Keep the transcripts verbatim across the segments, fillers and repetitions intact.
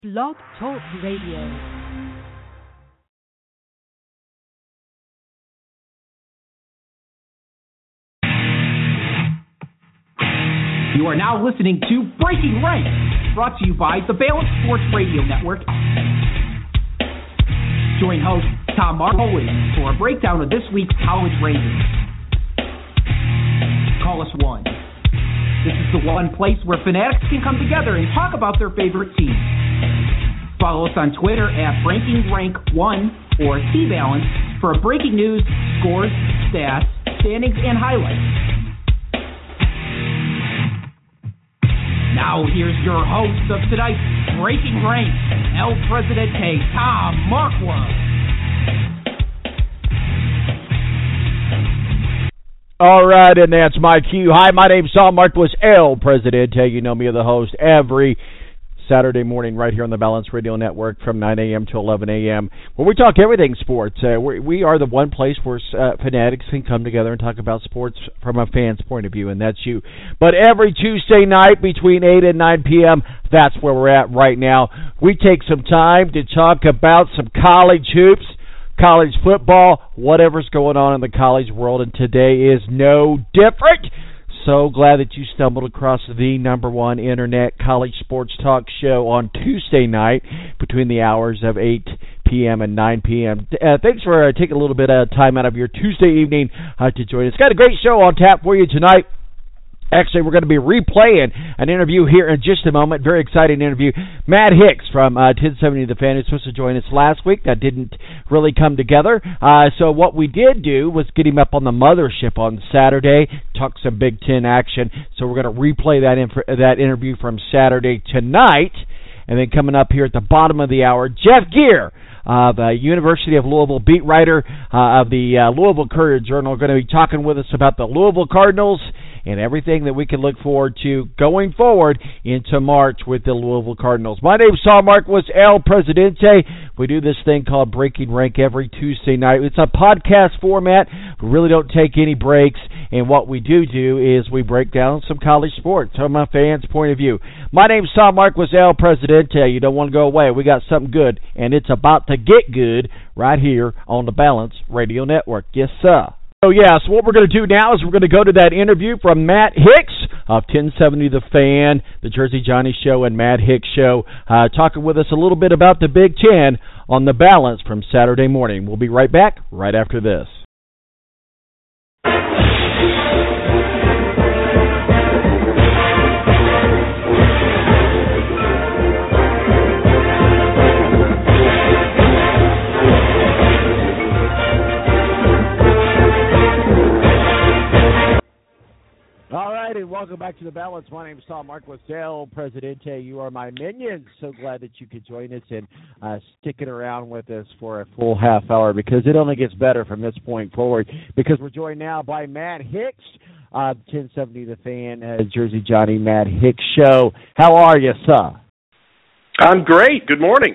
Blog Talk Radio. You are now listening to Breaking Rank, brought to you by the Balance Sports Radio Network. Join host Tom Markowitz for a breakdown of this week's college rankings. Call us one. This is the one place where fanatics can come together and talk about their favorite teams. Follow us on Twitter at Breaking Rank one or T-Balance for breaking news, scores, stats, standings, and highlights. Now here's your host of tonight's Breaking Rank, El Presidente, Tom Markowitz. All right, and that's my cue. Hi, my name's Tom Markowitz, El Presidente. You know me as the host every Saturday morning right here on the Balance Radio Network from nine a.m. to eleven a.m. where we talk everything sports. Uh, we, we are the one place where uh, fanatics can come together and talk about sports from a fan's point of view, and that's you. But every Tuesday night between eight and nine p.m., that's where we're at right now. We take some time to talk about some college hoops, college football, whatever's going on in the college world, and today is no different. So glad that you stumbled across the number one internet college sports talk show on Tuesday night between the hours of eight p.m. and nine p.m. Uh, thanks for uh, taking a little bit of time out of your Tuesday evening uh, to join us. Got a great show on tap for you tonight. Actually, we're going to be replaying an interview here in just a moment. Very exciting interview. Matt Hicks from uh, ten seventy The Fan is supposed to join us last week. That didn't really come together. Uh, so what we did do was get him up on the mothership on Saturday, talk some Big Ten action. So we're going to replay that inf- that interview from Saturday tonight. And then coming up here at the bottom of the hour, Jeff Gear, Uh, the University of Louisville beat writer uh, of the uh, Louisville Courier-Journal, going to be talking with us about the Louisville Cardinals and everything that we can look forward to going forward into March with the Louisville Cardinals. My name is Tom Markowitz, El Presidente. We do this thing called Breaking Rank every Tuesday night. It's a podcast format. We really don't take any breaks, and what we do do is we break down some college sports from a fan's point of view. My name is Tom Markowitz, El Presidente. You don't want to go away. We got something good, and it's about to get good right here on the Balance Radio Network. Yes, sir. So, yeah, so what we're going to do now is we're going to go to that interview from Matt Hicks of ten seventy The Fan, the Jersey Johnny Show, and Matt Hicks Show, uh, talking with us a little bit about the Big Ten on the Balance from Saturday morning. We'll be right back right after this. All right, and welcome back to the Balance. My name is Tom Markowitz, El Presidente. You are my minions. So glad that you could join us and uh, sticking around with us for a full half hour because it only gets better from this point forward because we're joined now by Matt Hicks, uh, ten seventy The Fan, uh, Jersey Johnny Matt Hicks Show. How are you, sir? I'm great. Good morning.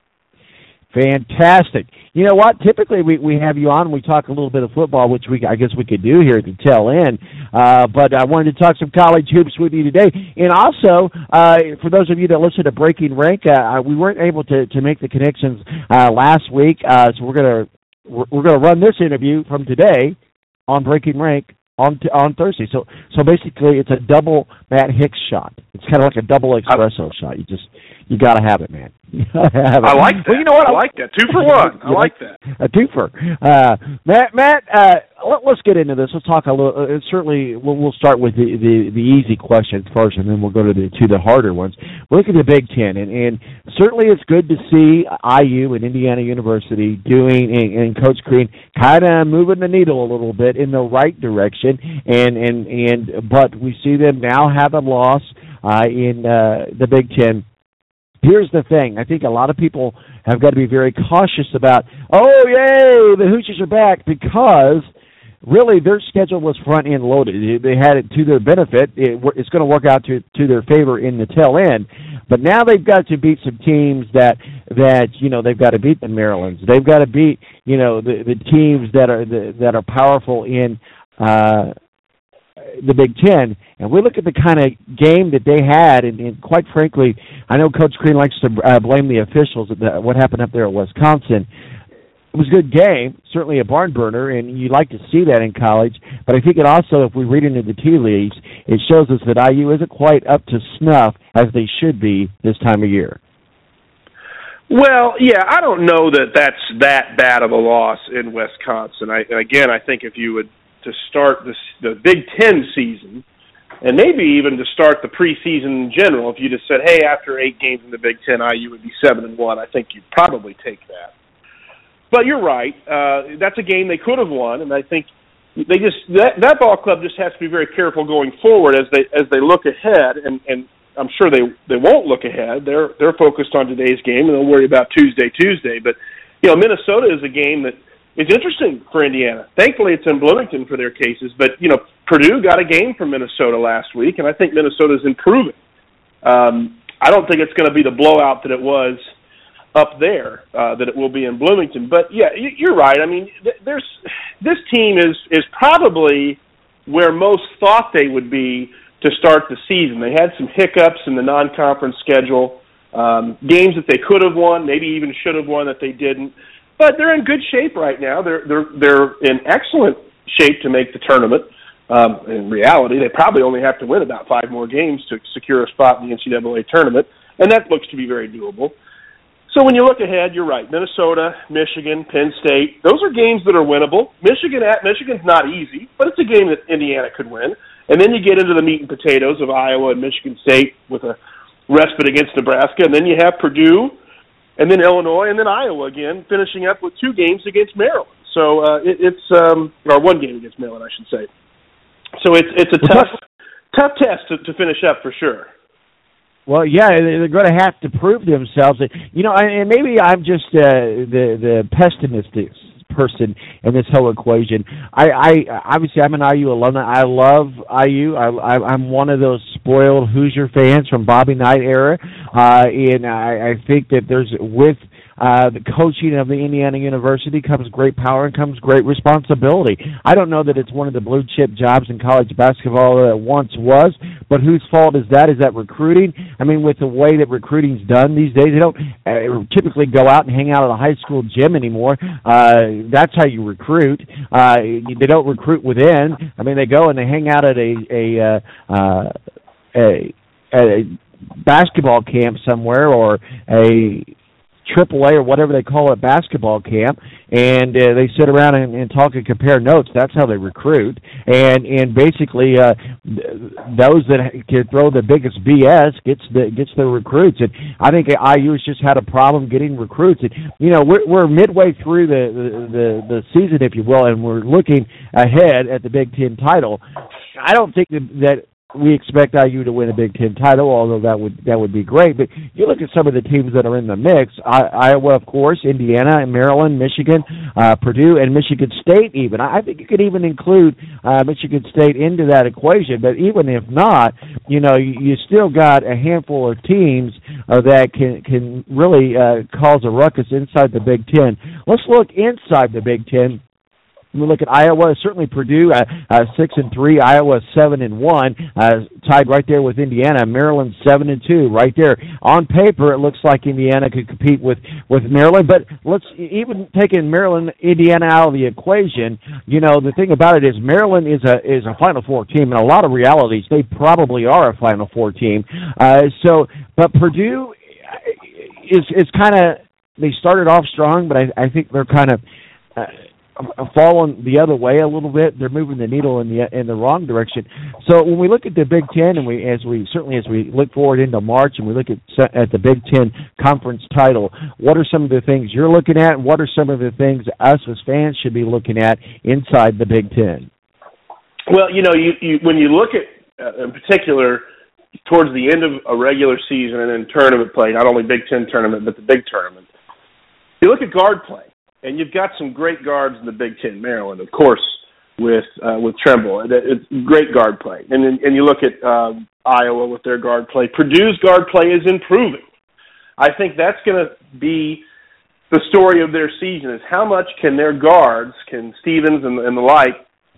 Fantastic. You know what? Typically, we, we have you on and we talk a little bit of football, which we I guess we could do here at the tail end. Uh, but I wanted to talk some college hoops with you today. And also, uh, for those of you that listen to Breaking Rank, uh, we weren't able to, to make the connections uh, last week, uh, so we're gonna we're, we're gonna run this interview from today on Breaking Rank on t- on Thursday. So so basically, it's a double Matt Hicks shot. It's kind of like a double espresso I, shot. You just you got to have it, man. have it. I like that. Well, you know what? I like that. Two for one. I like that. A twofer. Uh, Matt, Matt uh, let, let's get into this. Let's talk a little. Uh, certainly, we'll, we'll start with the, the, the easy questions first, and then we'll go to the to the harder ones. We'll look at the Big Ten, and, and certainly it's good to see I U and Indiana University doing, and, and Coach Crean kind of moving the needle a little bit in the right direction, and and and but we see them now have a loss uh, in uh, the Big Ten. Here's the thing. I think a lot of people have got to be very cautious about, oh, yay, the Hoosiers are back, because really their schedule was front-end loaded. They had it to their benefit. It, it's going to work out to, to their favor in the tail end. But now they've got to beat some teams that, that you know, they've got to beat the Marylands. They've got to beat, you know, the, the teams that are the, that are powerful in uh, the Big Ten, and we look at the kind of game that they had, and, and quite frankly, I know Coach Crean likes to uh, blame the officials at the, what happened up there at Wisconsin. It was a good game, certainly a barn burner, and you like to see that in college, but I think it also, if we read into the tea leaves, it shows us that I U isn't quite up to snuff as they should be this time of year. Well, yeah, I don't know that that's that bad of a loss in Wisconsin. I, and again, I think if you would to start this, the Big Ten season, and maybe even to start the preseason in general, if you just said, hey, after eight games in the Big Ten, I U would be seven and one, I think you'd probably take that. But you're right. Uh, that's a game they could have won, and I think they just that, that ball club just has to be very careful going forward as they as they look ahead. And, and I'm sure they they won't look ahead. They're they're focused on today's game, and they'll worry about Tuesday, Tuesday. But you know, Minnesota is a game that is interesting for Indiana. Thankfully, it's in Bloomington for their cases. But you know, Purdue got a game from Minnesota last week, and I think Minnesota is improving. Um, I don't think it's going to be the blowout that it was up there, uh, that it will be in Bloomington. But, yeah, you're right. I mean, there's this team is, is probably where most thought they would be to start the season. They had some hiccups in the non-conference schedule, um, games that they could have won, maybe even should have won that they didn't. But they're in good shape right now. They're they're they're in excellent shape to make the tournament. Um, in reality, they probably only have to win about five more games to secure a spot in the N C double A tournament, and that looks to be very doable. So when you look ahead, you're right. Minnesota, Michigan, Penn State, those are games that are winnable. Michigan at Michigan's not easy, but it's a game that Indiana could win. And then you get into the meat and potatoes of Iowa and Michigan State with a respite against Nebraska. And then you have Purdue, and then Illinois, and then Iowa again, finishing up with two games against Maryland. So uh, it, it's um, or one game against Maryland, I should say. So it's it's a tough tough test to, to finish up for sure. Well, yeah, they're going to have to prove themselves. You know, and maybe I'm just uh, the the pessimistic person in this whole equation. I, I obviously I'm an I U alumni. I love I U. I, I, I'm one of those spoiled Hoosier fans from Bobby Knight era, uh, and I, I think that there's with Uh, the coaching of the Indiana University comes great power and comes great responsibility. I don't know that it's one of the blue chip jobs in college basketball that it once was, but whose fault is that? Is that recruiting? I mean, with the way that recruiting's done these days, they don't uh, typically go out and hang out at a high school gym anymore. Uh, that's how you recruit. Uh, they don't recruit within. I mean, they go and they hang out at a a uh, uh, a, a basketball camp somewhere or a Triple A or whatever they call it, basketball camp, and uh, they sit around and, and talk and compare notes. That's how they recruit, and and basically uh, those that can throw the biggest B S gets the gets the recruits. And I think I U has just had a problem getting recruits. And you know, we're we're midway through the the, the, the season, if you will, and we're looking ahead at the Big Ten title. I don't think that, that we expect I U to win a Big Ten title, although that would that would be great. But you look at some of the teams that are in the mix, I, Iowa, of course, Indiana, Maryland, Michigan, uh, Purdue, and Michigan State even. I think you could even include uh, Michigan State into that equation. But even if not, you know, you, you still got a handful of teams uh, that can, can really uh, cause a ruckus inside the Big Ten. Let's look inside the Big Ten. We look at Iowa, certainly Purdue, uh, uh, six and three. Iowa seven and one, uh, tied right there with Indiana. Maryland seven and two, right there. On paper, it looks like Indiana could compete with, with Maryland. But let's even taking Maryland, Indiana out of the equation. You know, the thing about it is Maryland is a is a Final Four team. In a lot of realities, they probably are a Final Four team. Uh, so, but Purdue is is kind of they started off strong, but I, I think they're kind of. Uh, fallen the other way a little bit. They're moving the needle in the in the wrong direction. So when we look at the Big Ten, and we as we certainly as we look forward into March, and we look at at the Big Ten conference title, what are some of the things you're looking at, and what are some of the things us as fans should be looking at inside the Big Ten? Well, you know, you, you when you look at uh, in particular towards the end of a regular season and in tournament play, not only Big Ten tournament but the big tournament, you look at guard play. And you've got some great guards in the Big Ten. Maryland, of course, with uh, with Tremble. It's great guard play. And then, and you look at uh, Iowa with their guard play. Purdue's guard play is improving. I think that's going to be the story of their season, is how much can their guards, can Stevens and, and the like,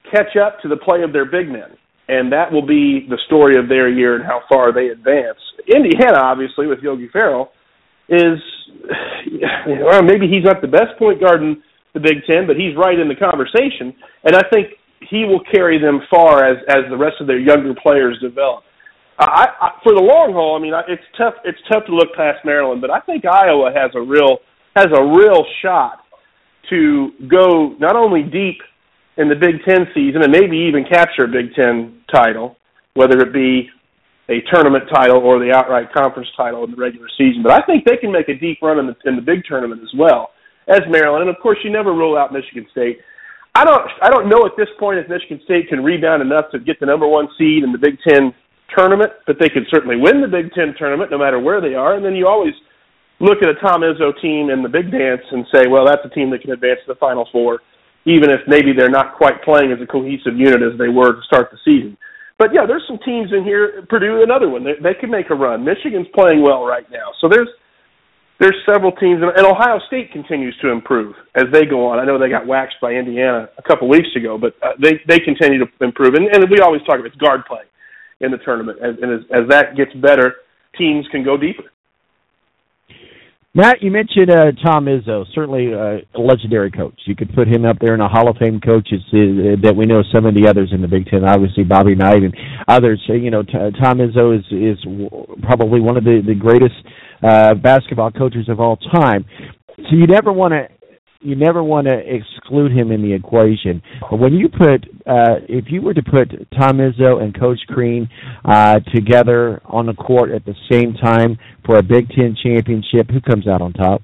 catch up to the play of their big men. And that will be the story of their year and how far they advance. Indiana, obviously, with Yogi Ferrell, is, well, maybe he's not the best point guard in the Big Ten, but he's right in the conversation. And I think he will carry them far as, as the rest of their younger players develop. I, I, for the long haul, I mean, it's tough. It's tough to look past Maryland, but I think Iowa has a real has a real shot to go not only deep in the Big Ten season and maybe even capture a Big Ten title, whether it be a tournament title or the outright conference title in the regular season. But I think they can make a deep run in the, in the big tournament as well as Maryland. And of course, you never rule out Michigan State. I don't I don't know at this point if Michigan State can rebound enough to get the number one seed in the Big Ten tournament, but they could certainly win the Big Ten tournament no matter where they are. And then you always look at a Tom Izzo team in the Big Dance and say, well, that's a team that can advance to the Final Four, even if maybe they're not quite playing as a cohesive unit as they were to start the season. But, yeah, there's some teams in here, Purdue, another one, they, they can make a run. Michigan's playing well right now. So there's there's several teams, and Ohio State continues to improve as they go on. I know they got waxed by Indiana a couple weeks ago, but uh, they, they continue to improve. And, and we always talk about it's guard play in the tournament. And, and as, as that gets better, teams can go deeper. Matt, you mentioned uh, Tom Izzo, certainly uh, a legendary coach. You could put him up there in a Hall of Fame coaches uh, that we know some of the others in the Big Ten, obviously Bobby Knight and others. Uh, you know, t- Tom Izzo is is probably one of the, the greatest uh, basketball coaches of all time. So you never want to you never want to exclude him in the equation. But when you put, uh, if you were to put Tom Izzo and Coach Crean uh, together on the court at the same time for a Big Ten championship, who comes out on top?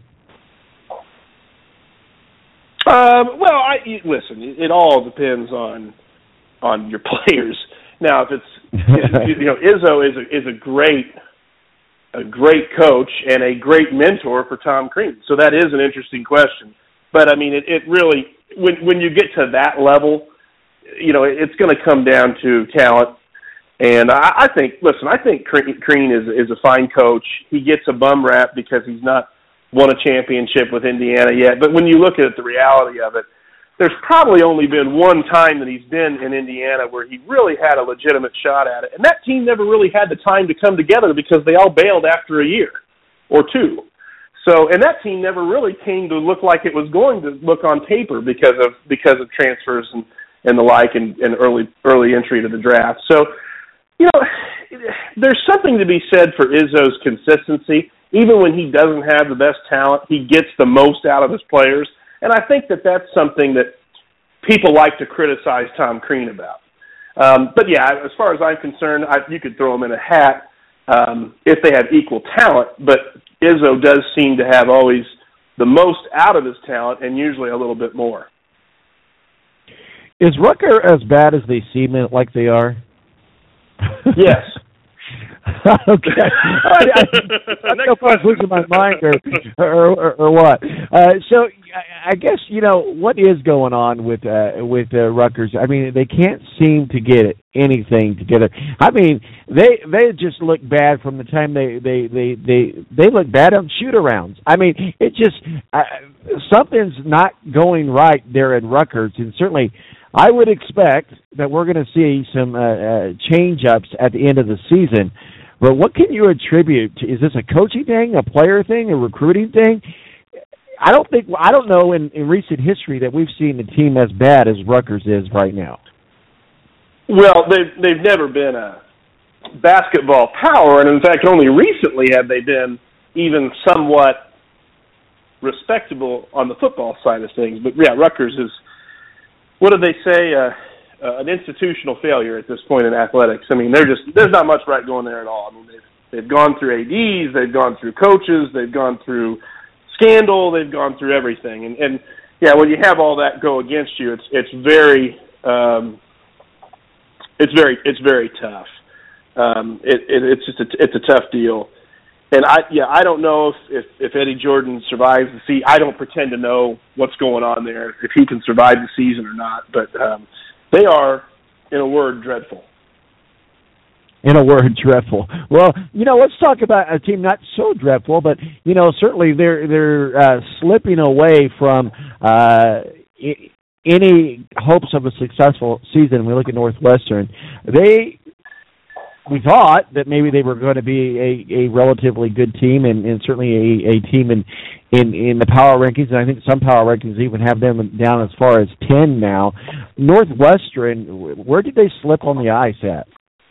Um, well, I, listen, it, it all depends on on your players. Now, if it's you know, Izzo is a, is a great a great coach and a great mentor for Tom Crean. So that is an interesting question. But, I mean, it, it really, when when you get to that level, you know, it's going to come down to talent. And I, I think, listen, I think Crean is is a fine coach. He gets a bum rap because he's not won a championship with Indiana yet. But when you look at the reality of it, there's probably only been one time that he's been in Indiana where he really had a legitimate shot at it. And that team never really had the time to come together because they all bailed after a year or two. So, and that team never really came to look like it was going to look on paper because of because of transfers and, and the like and, and early early entry to the draft. So, you know, there's something to be said for Izzo's consistency. Even when he doesn't have the best talent, he gets the most out of his players. And I think that that's something that people like to criticize Tom Crean about. Um, but, yeah, as far as I'm concerned, I, you could throw him in a hat um, if they have equal talent. But Izzo does seem to have always the most out of his talent and usually a little bit more. Is Rutgers as bad as they seem like they are? Yes. Okay. I, I, I don't know if I was losing my mind or or, or, or what. Uh, so I guess, you know, what is going on with uh, with uh, Rutgers? I mean, they can't seem to get anything together. I mean, they they just look bad from the time they they they they, they look bad on shoot-arounds. I mean, it just uh, something's not going right there at Rutgers, and certainly I would expect that we're going to see some uh, uh, change-ups at the end of the season. But what can you attribute to? Is this a coaching thing, a player thing, a recruiting thing? I don't think I don't know in, in recent history that we've seen a team as bad as Rutgers is right now. Well, they've they've never been a basketball power, and in fact, only recently have they been even somewhat respectable on the football side of things. But yeah, Rutgers is, what do they say? Uh, uh, an institutional failure at this point in athletics. I mean, they're just there's not much right going there at all. I mean, they've they've gone through A Ds, they've gone through coaches, they've gone through scandal, they've gone through everything, and and yeah, when you have all that go against you, it's it's very um, it's very it's very tough. Um, it, it it's just a, it's a tough deal. And I, yeah, I don't know if, if, if Eddie Jordan survives the season. I don't pretend to know what's going on there, if he can survive the season or not. But um, they are, in a word, dreadful. In a word, dreadful. Well, you know, let's talk about a team not so dreadful, but you know, certainly they're they're uh, slipping away from uh, any hopes of a successful season, we look at Northwestern, they we thought that maybe they were going to be a, a relatively good team and, and certainly a, a team in, in in the power rankings, and I think some power rankings even have them down as far as ten now. Northwestern, where did they slip on the ice at?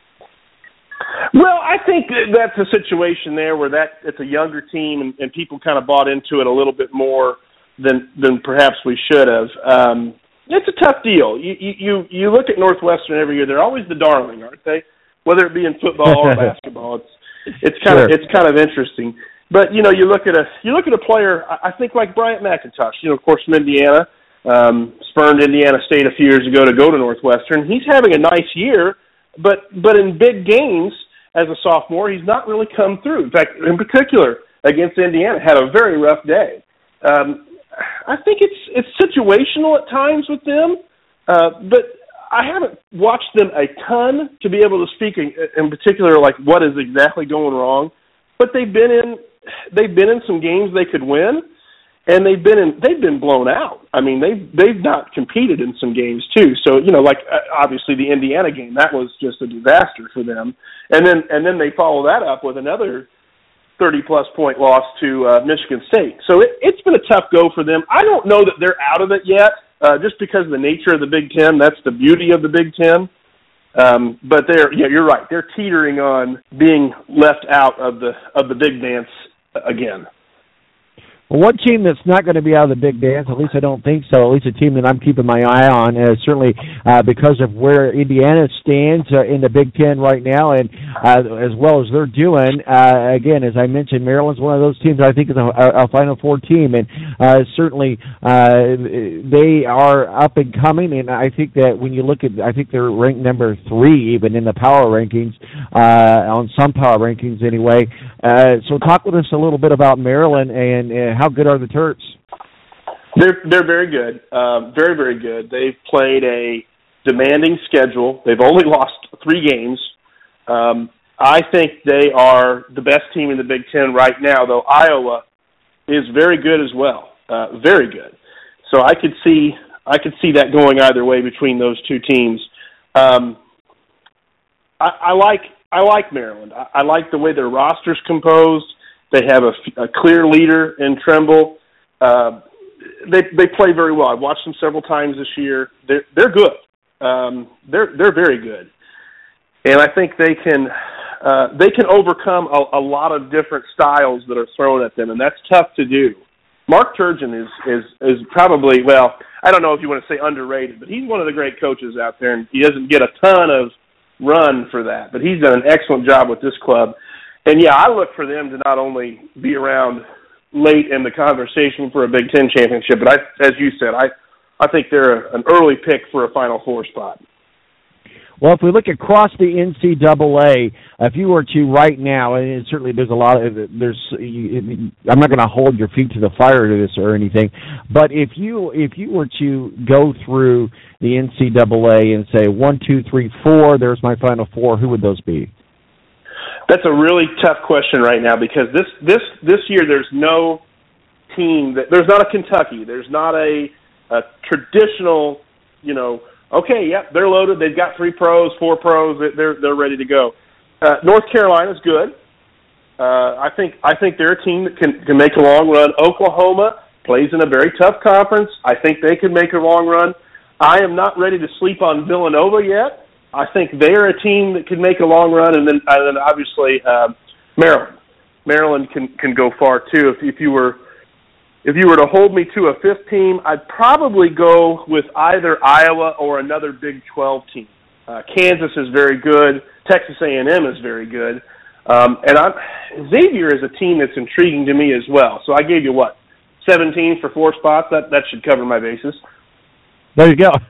Well, I think that's a situation there where that it's a younger team and, and people kind of bought into it a little bit more than than perhaps we should have. Um, it's a tough deal. You, you you look at Northwestern every year; they're always the darling, aren't they? Whether it be in football or basketball, it's it's kind sure. of it's kind of interesting. But you know, you look at a you look at a player. I think like Bryant McIntosh. You know, of course, from Indiana, um, spurned Indiana State a few years ago to go to Northwestern. He's having a nice year, but but in big games as a sophomore, he's not really come through. In fact, in particular against Indiana, had a very rough day. Um, I think it's it's situational at times with them, uh, but I haven't watched them a ton to be able to speak in, in particular like what is exactly going wrong. But they've been in they've been in some games they could win, and they've been in they've been blown out. I mean they've they've not competed in some games too. So you know like obviously the Indiana game, that was just a disaster for them, and then and then they follow that up with another thirty plus point loss to uh, Michigan State. So it, it's been a tough go for them. I don't know that they're out of it yet. Uh, just because of the nature of the Big Ten, that's the beauty of the Big Ten. Um, but they're, yeah, you're right. They're teetering on being left out of the of the big dance again. Well, one team that's not going to be out of the big dance, at least I don't think so, at least a team that I'm keeping my eye on, is certainly uh, because of where Indiana stands uh, in the Big Ten right now, and uh, as well as they're doing. Uh, again, as I mentioned, Maryland's one of those teams I think is a, a, a Final Four team, and uh, certainly uh, they are up and coming, and I think that when you look at, I think they're ranked number three even in the power rankings, uh, on some power rankings anyway. Uh, so talk with us a little bit about Maryland and uh, how good are the Terps? They're they're very good, uh, very very good. They've played a demanding schedule. They've only lost three games. Um, I think they are the best team in the Big Ten right now. Though Iowa is very good as well, uh, very good. So I could see I could see that going either way between those two teams. Um, I, I like I like Maryland. I, I like the way their roster's composed. They have a, a clear leader in Trimble. Uh, they they play very well. I've watched them several times this year. They're they're good. Um, they're they're very good, and I think they can uh, they can overcome a, a lot of different styles that are thrown at them, and that's tough to do. Mark Turgeon is is is probably, well, I don't know if you want to say underrated, but he's one of the great coaches out there, and he doesn't get a ton of run for that, but he's done an excellent job with this club. And, yeah, I look for them to not only be around late in the conversation for a Big Ten championship, but I, as you said, I, I think they're a, an early pick for a Final Four spot. Well, if we look across the N C double A, if you were to right now, and certainly there's a lot of, there's, I'm not going to hold your feet to the fire to this or anything, but if you if you were to go through the N C double A and say one, two, three, four, there's my Final Four, who would those be? That's a really tough question right now because this this this year there's no team that there's not a Kentucky, there's not a, a traditional, you know, okay, yep, they're loaded, they've got three pros, four pros, they're they're ready to go. Uh, North Carolina's good. Uh, I think I think they're a team that can can make a long run. Oklahoma plays in a very tough conference. I think they can make a long run. I am not ready to sleep on Villanova yet. I think they're a team that can make a long run, and then, and then obviously uh, Maryland. Maryland can, can go far too. If, if you were if you were to hold me to a fifth team, I'd probably go with either Iowa or another Big twelve team. Uh, Kansas is very good. Texas A and M is very good, um, and I'm, Xavier is a team that's intriguing to me as well. So I gave you what seventeen for four spots. That that should cover my bases. There you go.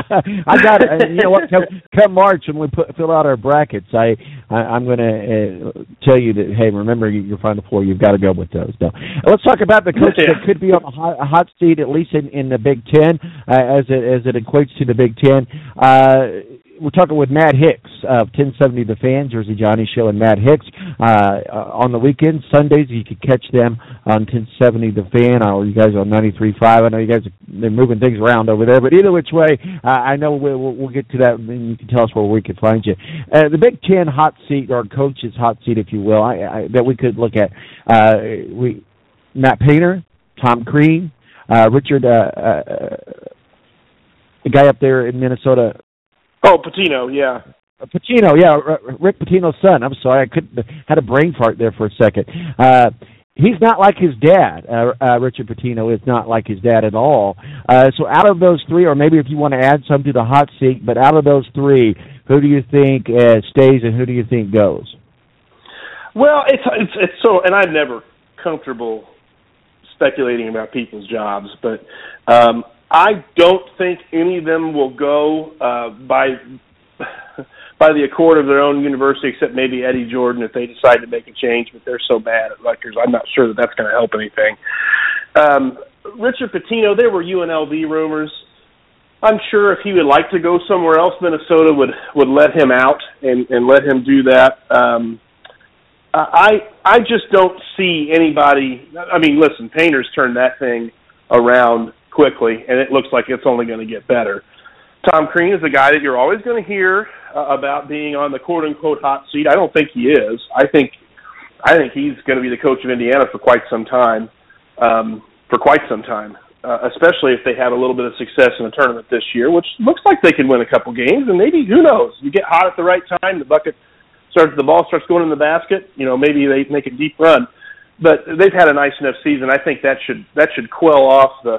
I got it. You know what? Come, come March when we put, fill out our brackets, I, I I'm going to uh, tell you that. Hey, remember your Final Four. You've got to go with those. So let's talk about the coach yeah. that could be on a hot, a hot seat, at least in, in the Big Ten, uh, as it as it equates to the Big Ten. Uh, we're talking with Matt Hicks of ten seventy The Fan, Jersey Johnny Show, and Matt Hicks. Uh, on the weekends, Sundays, you can catch them on ten seventy The Fan, or you guys on ninety-three point five. I know you guys are they're moving things around over there, but either which way, uh, I know we'll, we'll get to that, and you can tell us where we can find you. Uh, the Big Ten hot seat, or coach's hot seat, if you will, I, I, that we could look at. Uh, we Matt Painter, Tom Crean, uh, Richard, uh, uh, the guy up there in Minnesota. Oh, Pitino, yeah. Pitino, yeah, Rick Pitino's son. I'm sorry, I couldn't had a brain fart there for a second. Uh, he's not like his dad. Uh, uh, Richard Pitino is not like his dad at all. Uh, so out of those three, or maybe if you want to add some to the hot seat, but out of those three, who do you think uh, stays and who do you think goes? Well, it's it's it's so, and I'm never comfortable speculating about people's jobs, but um, I don't think any of them will go uh, by by the accord of their own university, except maybe Eddie Jordan if they decide to make a change. But they're so bad at Rutgers, I'm not sure that that's going to help anything. Um, Richard Pitino, there were U N L V rumors. I'm sure if he would like to go somewhere else, Minnesota would would let him out and, and let him do that. Um, I I just don't see anybody. I mean, listen, Painter's turned that thing around quickly, and it looks like it's only going to get better. Tom Crean is a guy that you're always going to hear uh, about being on the quote unquote hot seat. I don't think he is. I think I think he's going to be the coach of Indiana for quite some time. Um, for quite some time, uh, especially if they have a little bit of success in the tournament this year, which looks like they can win a couple games, and maybe, who knows? You get hot at the right time, the bucket starts, the ball starts going in the basket. You know, maybe they make a deep run. But they've had a nice enough season. I think that should that should quell off the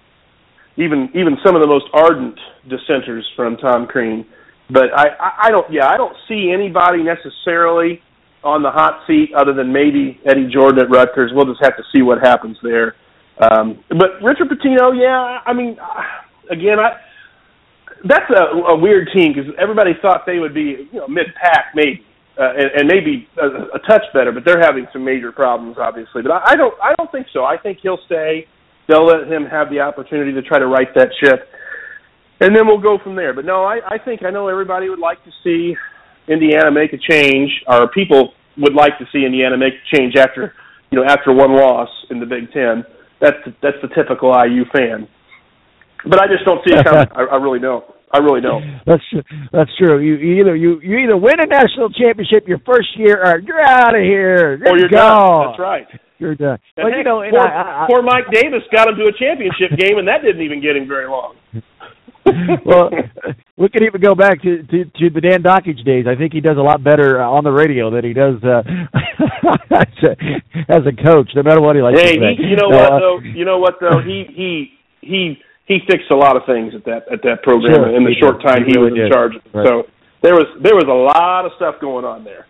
even even some of the most ardent dissenters from Tom Crean. But I, I, I don't yeah I don't see anybody necessarily on the hot seat other than maybe Eddie Jordan at Rutgers. We'll just have to see what happens there. Um, but Richard Pitino, yeah, I mean, again, I that's a, a weird team because everybody thought they would be, you know, mid-pack maybe, uh, and, and maybe a, a touch better, but they're having some major problems, obviously. But I, I don't, I don't think so. I think he'll stay. They'll let him have the opportunity to try to right that ship, and then we'll go from there. But no, I, I think I know everybody would like to see Indiana make a change, or people would like to see Indiana make a change after, you know, after one loss in the Big Ten. That's the, that's the typical I U fan. But I just don't see it coming. I, I really don't. I really don't. That's that's true. You, you either you, you either win a national championship your first year, or you're out of here. You're or you're gone. done. That's right. You're done. And but heck, you know, poor, I, I, poor Mike Davis got him to a championship game, and that didn't even get him very long. Well, we could even go back to, to, to the Dan Dockage days. I think he does a lot better on the radio than he does uh, as, a, as a coach, no matter what he likes hey, to say. Hey, you know uh, what though? You know what though? He he he he fixed a lot of things at that at that program sure, in the short did. time he, he really was in did. charge. Right. So there was there was a lot of stuff going on there.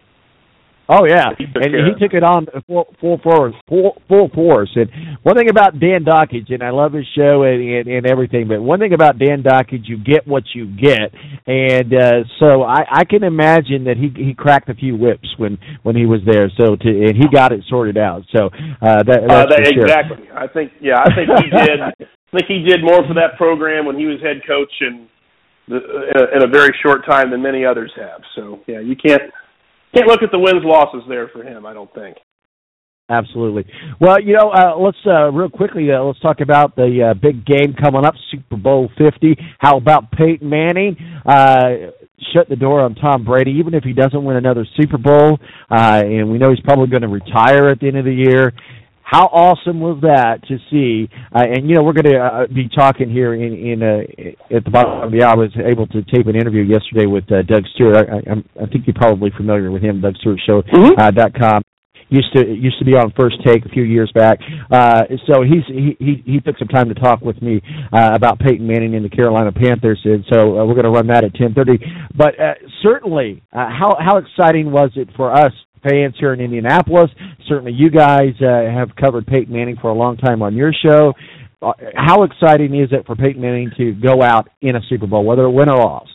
Oh yeah, he and he took it on full full force, full, full force. And one thing about Dan Dockage, and I love his show and, and, and everything, but one thing about Dan Dockage, you get what you get, and uh, so I, I can imagine that he he cracked a few whips when, when he was there. So to and he got it sorted out. So uh, that, that's uh, that, for sure. Exactly. I think yeah, I think he did. I think he did more for that program when he was head coach and in, in a very short time than many others have. So yeah, you can't. Can't look at the wins losses there for him, I don't think. Absolutely. Well, you know, uh, let's uh, real quickly uh, let's talk about the uh, big game coming up, Super Bowl fifty. How about Peyton Manning uh, shut the door on Tom Brady, even if he doesn't win another Super Bowl, uh, and we know he's probably going to retire at the end of the year. How awesome was that to see? Uh, and, you know, we're going to uh, be talking here in, in uh, at the bottom of the hour. I was able to tape an interview yesterday with uh, Doug Stewart. I, I, I think you're probably familiar with him, Doug Stewart Show uh, dot com. Used to used to be on First Take a few years back. Uh, so he's he, he he took some time to talk with me uh, about Peyton Manning and the Carolina Panthers, and so uh, we're going to run that at ten thirty. But uh, certainly, uh, how how exciting was it for us fans here in Indianapolis? Certainly, you guys uh, have covered Peyton Manning for a long time on your show. Uh, how exciting is it for Peyton Manning to go out in a Super Bowl, whether win or loss?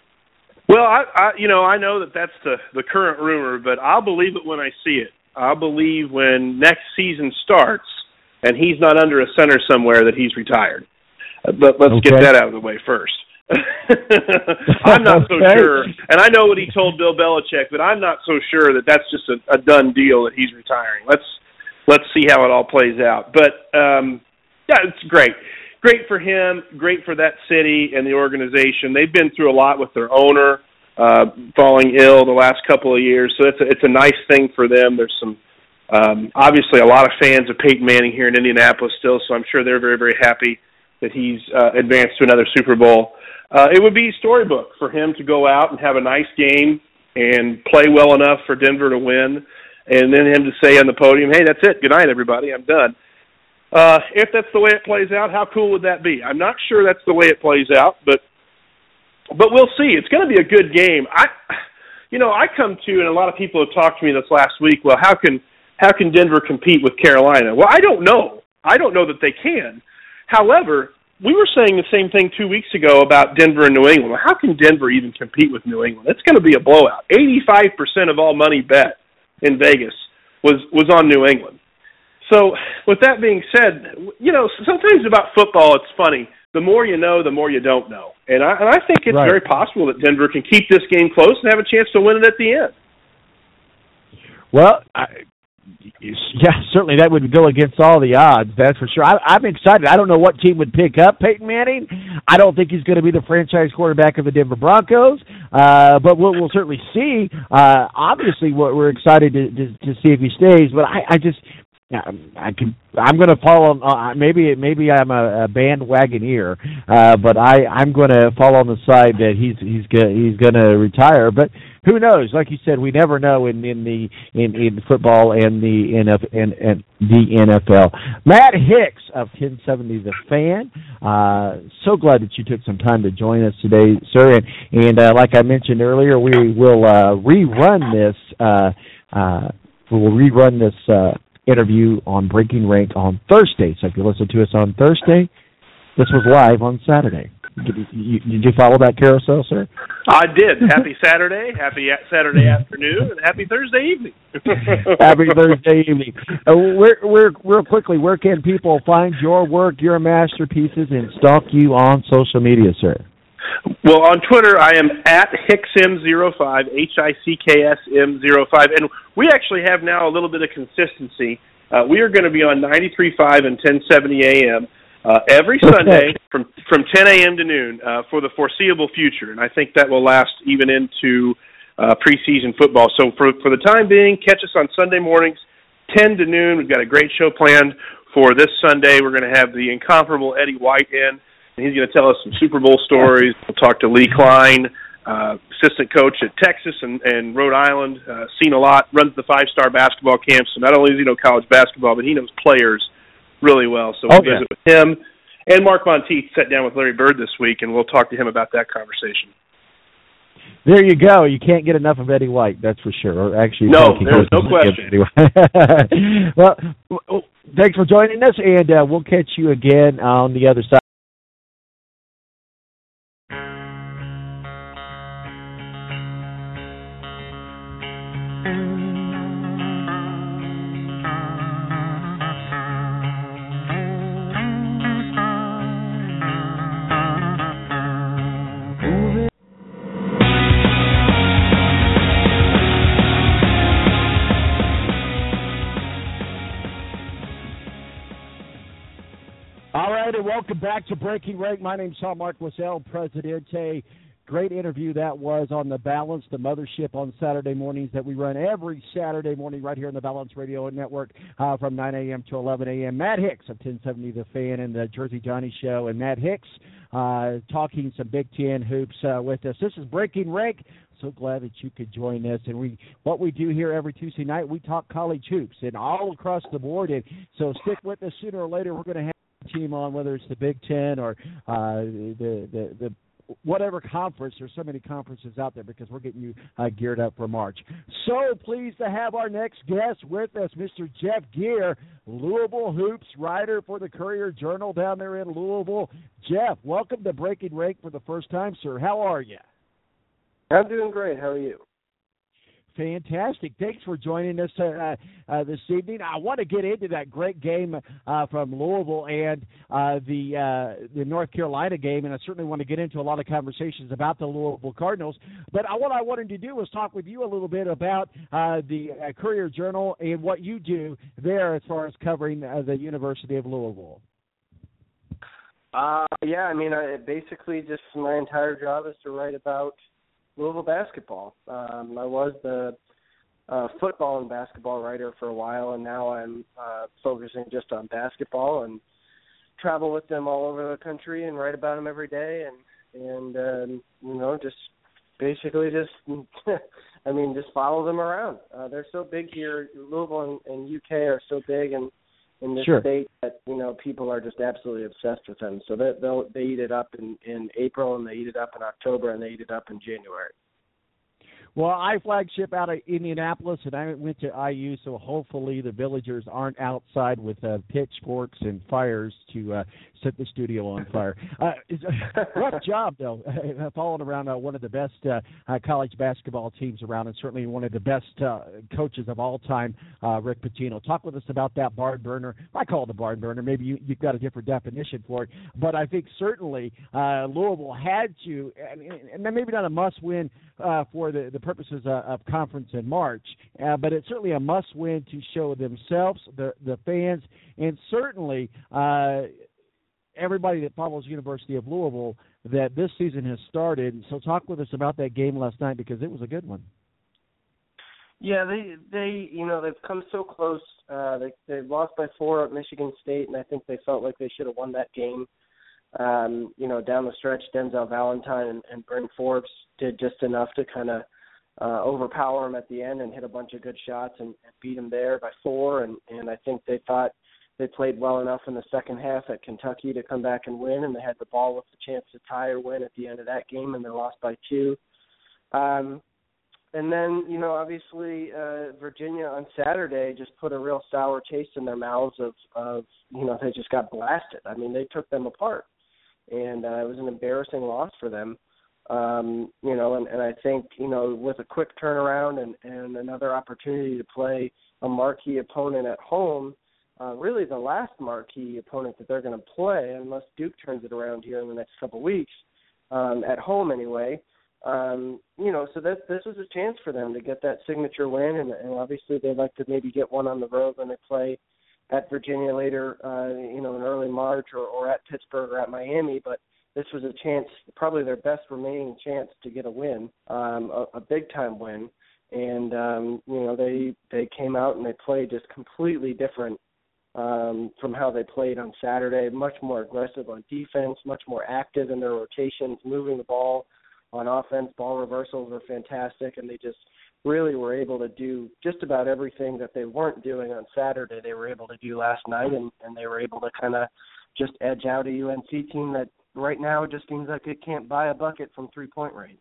Well, I, I you know I know that that's the the current rumor, but I'll believe it when I see it. I'll believe when next season starts and he's not under a center somewhere that he's retired. Uh, but let's okay. get that out of the way first. I'm not so okay. sure. And I know what he told Bill Belichick, but I'm not so sure that that's just a, a done deal that he's retiring. Let's let's see how it all plays out. But, um, yeah, it's great. Great for him, great for that city and the organization. They've been through a lot with their owner uh, falling ill the last couple of years, so it's a, it's a nice thing for them. There's some um, obviously a lot of fans of Peyton Manning here in Indianapolis still, so I'm sure they're very, very happy that he's uh, advanced to another Super Bowl. Uh, it would be storybook for him to go out and have a nice game and play well enough for Denver to win, and then him to say on the podium, hey, that's it, good night, everybody, I'm done. Uh, if that's the way it plays out, how cool would that be? I'm not sure that's the way it plays out, but but we'll see. It's going to be a good game. I, you know, I come to, and a lot of people have talked to me this last week, well, how can how can Denver compete with Carolina? Well, I don't know. I don't know that they can. However, we were saying the same thing two weeks ago about Denver and New England. Well, how can Denver even compete with New England? It's going to be a blowout. eighty-five percent of all money bet in Vegas was was on New England. So with that being said, you know, sometimes about football it's funny. The more you know, the more you don't know. And I, and I think it's right. very possible that Denver can keep this game close and have a chance to win it at the end. Well, I, yeah, certainly that would go against all the odds, that's for sure. I, I'm excited. I don't know what team would pick up Peyton Manning. I don't think he's going to be the franchise quarterback of the Denver Broncos, uh, but we'll, we'll certainly see. Uh, obviously, we're, we're excited to, to, to see if he stays, but I, I just – Yeah, I can. I'm going to follow. Uh, maybe maybe I'm a, a bandwagoneer, uh, but I I'm going to fall on the side that he's he's go, he's going to retire. But who knows? Like you said, we never know in, in the in, in football and the N F and, and the N F L. Matt Hicks of ten seventy The Fan. Uh, so glad that you took some time to join us today, sir. And and uh, like I mentioned earlier, we will uh, rerun this. Uh, uh, we will rerun this. Uh, interview on Breaking Rank on Thursday. So if you listen to us on Thursday, this was live on Saturday. Did you, did you follow that carousel, sir? I did. Happy Saturday, happy Saturday afternoon, and happy Thursday evening. Happy Thursday evening. Uh, where, where, real quickly, where can people find your work, your masterpieces, and stalk you on social media, sir? Well, on Twitter, I am at Hicks M zero five, H I C K S M zero five, and we actually have now a little bit of consistency. Uh, we are going to be on ninety-three point five and ten seventy A M uh, every Sunday from, from ten A M to noon uh, for the foreseeable future, and I think that will last even into uh, preseason football. So for, for the time being, catch us on Sunday mornings, ten to noon. We've got a great show planned for this Sunday. We're going to have the incomparable Eddie White in. He's going to tell us some Super Bowl stories. We'll talk to Lee Klein, uh, assistant coach at Texas and, and Rhode Island, uh, seen a lot, runs the five-star basketball camps. So not only does he know college basketball, but he knows players really well. So we'll oh, yeah. visit with him. And Mark Monteith sat down with Larry Bird this week, and we'll talk to him about that conversation. There you go. You can't get enough of Eddie White, that's for sure. Or actually, no, there's no question. Well, thanks for joining us, and uh, we'll catch you again on the other side. Welcome back to Breaking Rank. My name's Tom Marquis, El Presidente. Great interview that was on The Balance, the mothership on Saturday mornings that we run every Saturday morning right here on the Balance Radio Network uh, from nine A M to eleven A M Matt Hicks of ten seventy The Fan and the Jersey Johnny Show. And Matt Hicks uh, talking some Big Ten hoops uh, with us. This is Breaking Rank. So glad that you could join us. And we, what we do here every Tuesday night, we talk college hoops and all across the board. And so stick with us. Sooner or later, we're going to have team on, whether it's the Big Ten or uh, the, the the whatever conference. There's so many conferences out there because we're getting you uh, geared up for March. So pleased to have our next guest with us, Mister Jeff Geer, Louisville Hoops writer for the Courier Journal down there in Louisville. Jeff, welcome to Breaking Rank for the first time, sir. How are you? I'm doing great. How are you? fantastic. Thanks for joining us uh, uh, this evening. I want to get into that great game uh, from Louisville and uh, the uh, the North Carolina game, and I certainly want to get into a lot of conversations about the Louisville Cardinals. But I, what I wanted to do was talk with you a little bit about uh, the uh, Courier-Journal and what you do there as far as covering uh, the University of Louisville. Uh, yeah, I mean, I, basically just my entire job is to write about Louisville basketball. Um, I was the uh, football and basketball writer for a while, and now I'm uh, focusing just on basketball and travel with them all over the country and write about them every day, and and um, you know, just basically just, I mean, just follow them around. Uh, they're so big here. Louisville and, and U K are so big, and in this sure. state that, you know, people are just absolutely obsessed with them. So they they'll, they eat it up in, in April, and they eat it up in October, and they eat it up in January. Well, I flagship out of Indianapolis, and I went to I U, so hopefully the villagers aren't outside with uh, pitchforks and fires to uh, set the studio on fire. Uh, it's a rough job, though, following around uh, one of the best uh, uh, college basketball teams around, and certainly one of the best uh, coaches of all time, uh, Rick Pitino. Talk with us about that barn burner. I call it a barn burner. Maybe you, you've got a different definition for it, but I think certainly uh, Louisville had to, and, and maybe not a must-win uh, for the, the purposes uh, of conference in March, uh, but it's certainly a must-win to show themselves, the the fans, and certainly uh, everybody that follows University of Louisville that this season has started. So talk with us about that game last night, because it was a good one. Yeah, they they you know they've come so close. Uh, they they lost by four at Michigan State, and I think they felt like they should have won that game. Um, you know, down the stretch, Denzel Valentine and, and Bryn Forbes did just enough to kind of uh, overpower him at the end and hit a bunch of good shots and, and beat him there by four. And, and I think they thought they played well enough in the second half at Kentucky to come back and win, and they had the ball with the chance to tie or win at the end of that game, and they lost by two. Um, and then, you know, obviously uh, Virginia on Saturday just put a real sour taste in their mouths of, of, you know, they just got blasted. I mean, they took them apart. And uh, it was an embarrassing loss for them, um, you know, and, and I think, you know, with a quick turnaround and, and another opportunity to play a marquee opponent at home, uh, really the last marquee opponent that they're going to play, unless Duke turns it around here in the next couple of weeks, um, at home anyway, um, you know, so that, this was a chance for them to get that signature win, and, and obviously they'd like to maybe get one on the road when they play at Virginia later, uh, you know, in early March, or, or at Pittsburgh or at Miami, but this was a chance, probably their best remaining chance to get a win, um, a, a big-time win. And, um, you know, they they came out and they played just completely different um, from how they played on Saturday, much more aggressive on defense, much more active in their rotations, moving the ball on offense. Ball reversals were fantastic, and they just really were able to do just about everything that they weren't doing on Saturday. They were able to do last night, and, and they were able to kind of just edge out a U N C team that right now it just seems like it can't buy a bucket from three-point range.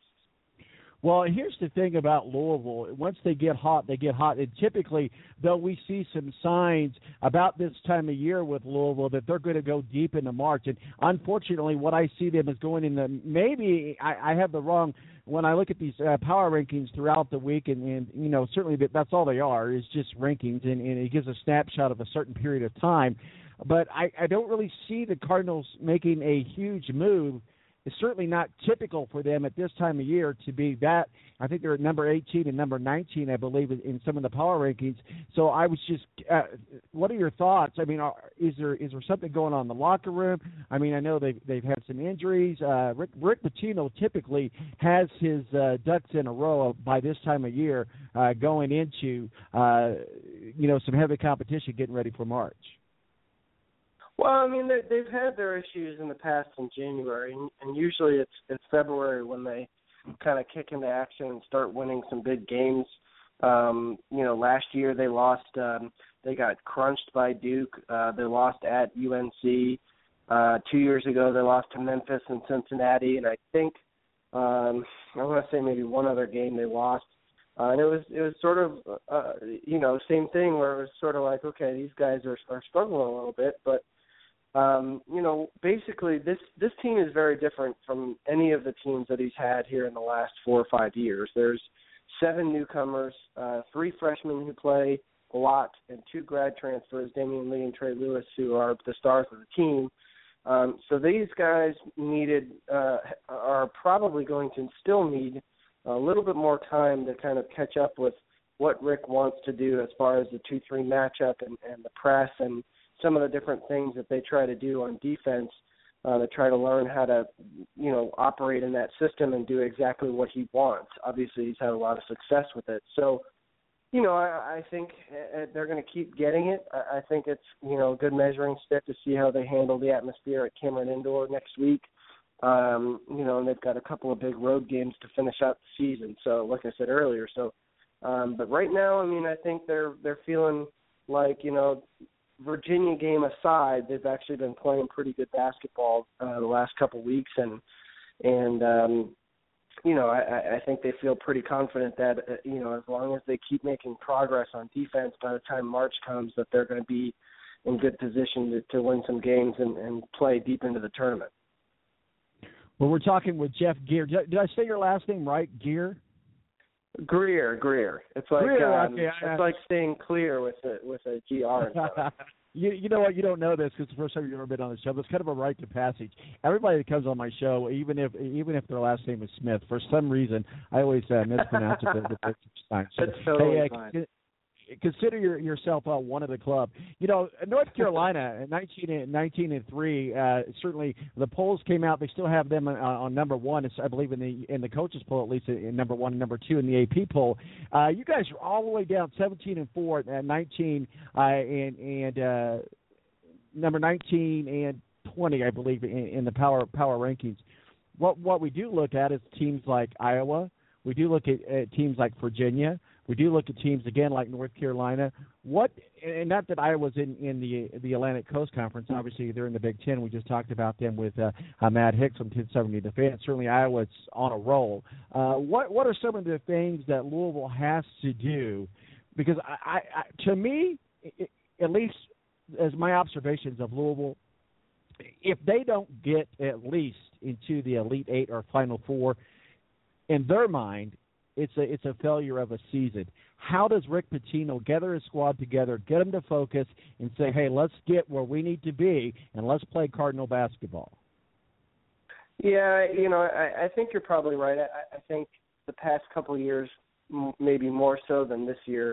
Well, here's the thing about Louisville. Once they get hot, they get hot. And typically, though, we see some signs about this time of year with Louisville that they're going to go deep into March. And unfortunately, what I see them is going in the – maybe I, I have the wrong – when I look at these uh, power rankings throughout the week, and, and you know, certainly that's all they are, is just rankings, and, and it gives a snapshot of a certain period of time. But I, I don't really see the Cardinals making a huge move. It's certainly not typical for them at this time of year to be that. I think they're at number eighteen and number nineteen, I believe, in some of the power rankings. So I was just, uh, what are your thoughts? I mean, are, is there is there something going on in the locker room? I mean, I know they've, they've had some injuries. Uh, Rick, Rick Pitino typically has his uh, ducks in a row by this time of year, uh, going into, uh, you know, some heavy competition getting ready for March. Well, I mean, they, they've had their issues in the past in January, and, and usually it's it's February when they kind of kick into action and start winning some big games. Um, you know, last year they lost, um, they got crunched by Duke. Uh, they lost at U N C. Uh, two years ago they lost to Memphis and Cincinnati, and I think um, I want to say maybe one other game they lost. Uh, and it was it was sort of uh, you know same thing where it was sort of like, okay, these guys are are struggling a little bit, but. Um, you know, basically this, this team is very different from any of the teams that he's had here in the last four or five years. There's seven newcomers, uh, three freshmen who play a lot, and two grad transfers, Damian Lee and Trey Lewis, who are the stars of the team. Um, so these guys needed, uh, are probably going to still need a little bit more time to kind of catch up with what Rick wants to do as far as the two three matchup and, and the press and some of the different things that they try to do on defense uh, to try to learn how to, you know, operate in that system and do exactly what he wants. Obviously, he's had a lot of success with it. So, you know, I, I think they're going to keep getting it. I think it's, you know, a good measuring stick to see how they handle the atmosphere at Cameron Indoor next week. Um, you know, and they've got a couple of big road games to finish out the season. So, like I said earlier, so, um, but right now, I mean, I think they're they're feeling like, you know, Virginia game aside, they've actually been playing pretty good basketball uh, the last couple of weeks, and and um, you know, I, I think they feel pretty confident that, uh, you know, as long as they keep making progress on defense, by the time March comes, that they're going to be in good position to, to win some games and, and play deep into the tournament. Well, we're talking with Jeff Geer. Did, did I say your last name right, Geer? Greer, Greer. It's like Greer, um, okay, I, it's like staying clear with a with a G R in front of it. You, you know what? You don't know this because it's the first time you've ever been on the show. But it's kind of a rite of passage. Everybody that comes on my show, even if even if their last name is Smith, for some reason, I always uh, mispronounce it the first time. So, That's totally hey, uh, fine. Consider your, yourself uh, one of the club. You know, North Carolina, nineteen, nineteen and three. Uh, certainly, the polls came out. They still have them on, on number one. It's, I believe in the in the coaches poll, at least in number one and number two in the A P poll. Uh, you guys are all the way down, seventeen and four at nineteen, uh, and and uh, number nineteen and twenty, I believe, in, in the power power rankings. What what we do look at is teams like Iowa. We do look at, at teams like Virginia. We do look at teams, again, like North Carolina. What, and not that Iowa's in, in the the Atlantic Coast Conference. Obviously, they're in the Big Ten. We just talked about them with uh, uh, Matt Hicks from ten seventy The Fan. Certainly, Iowa's on a roll. Uh, what what are some of the things that Louisville has to do? Because I, I, I, to me, it, at least as my observations of Louisville, if they don't get at least into the Elite Eight or Final Four, in their mind, it's a it's a failure of a season. How does Rick Pitino gather his squad together, get them to focus, and say, hey, let's get where we need to be, and let's play Cardinal basketball? Yeah, you know, I, I think you're probably right. I, I think the past couple of years, m- maybe more so than this year,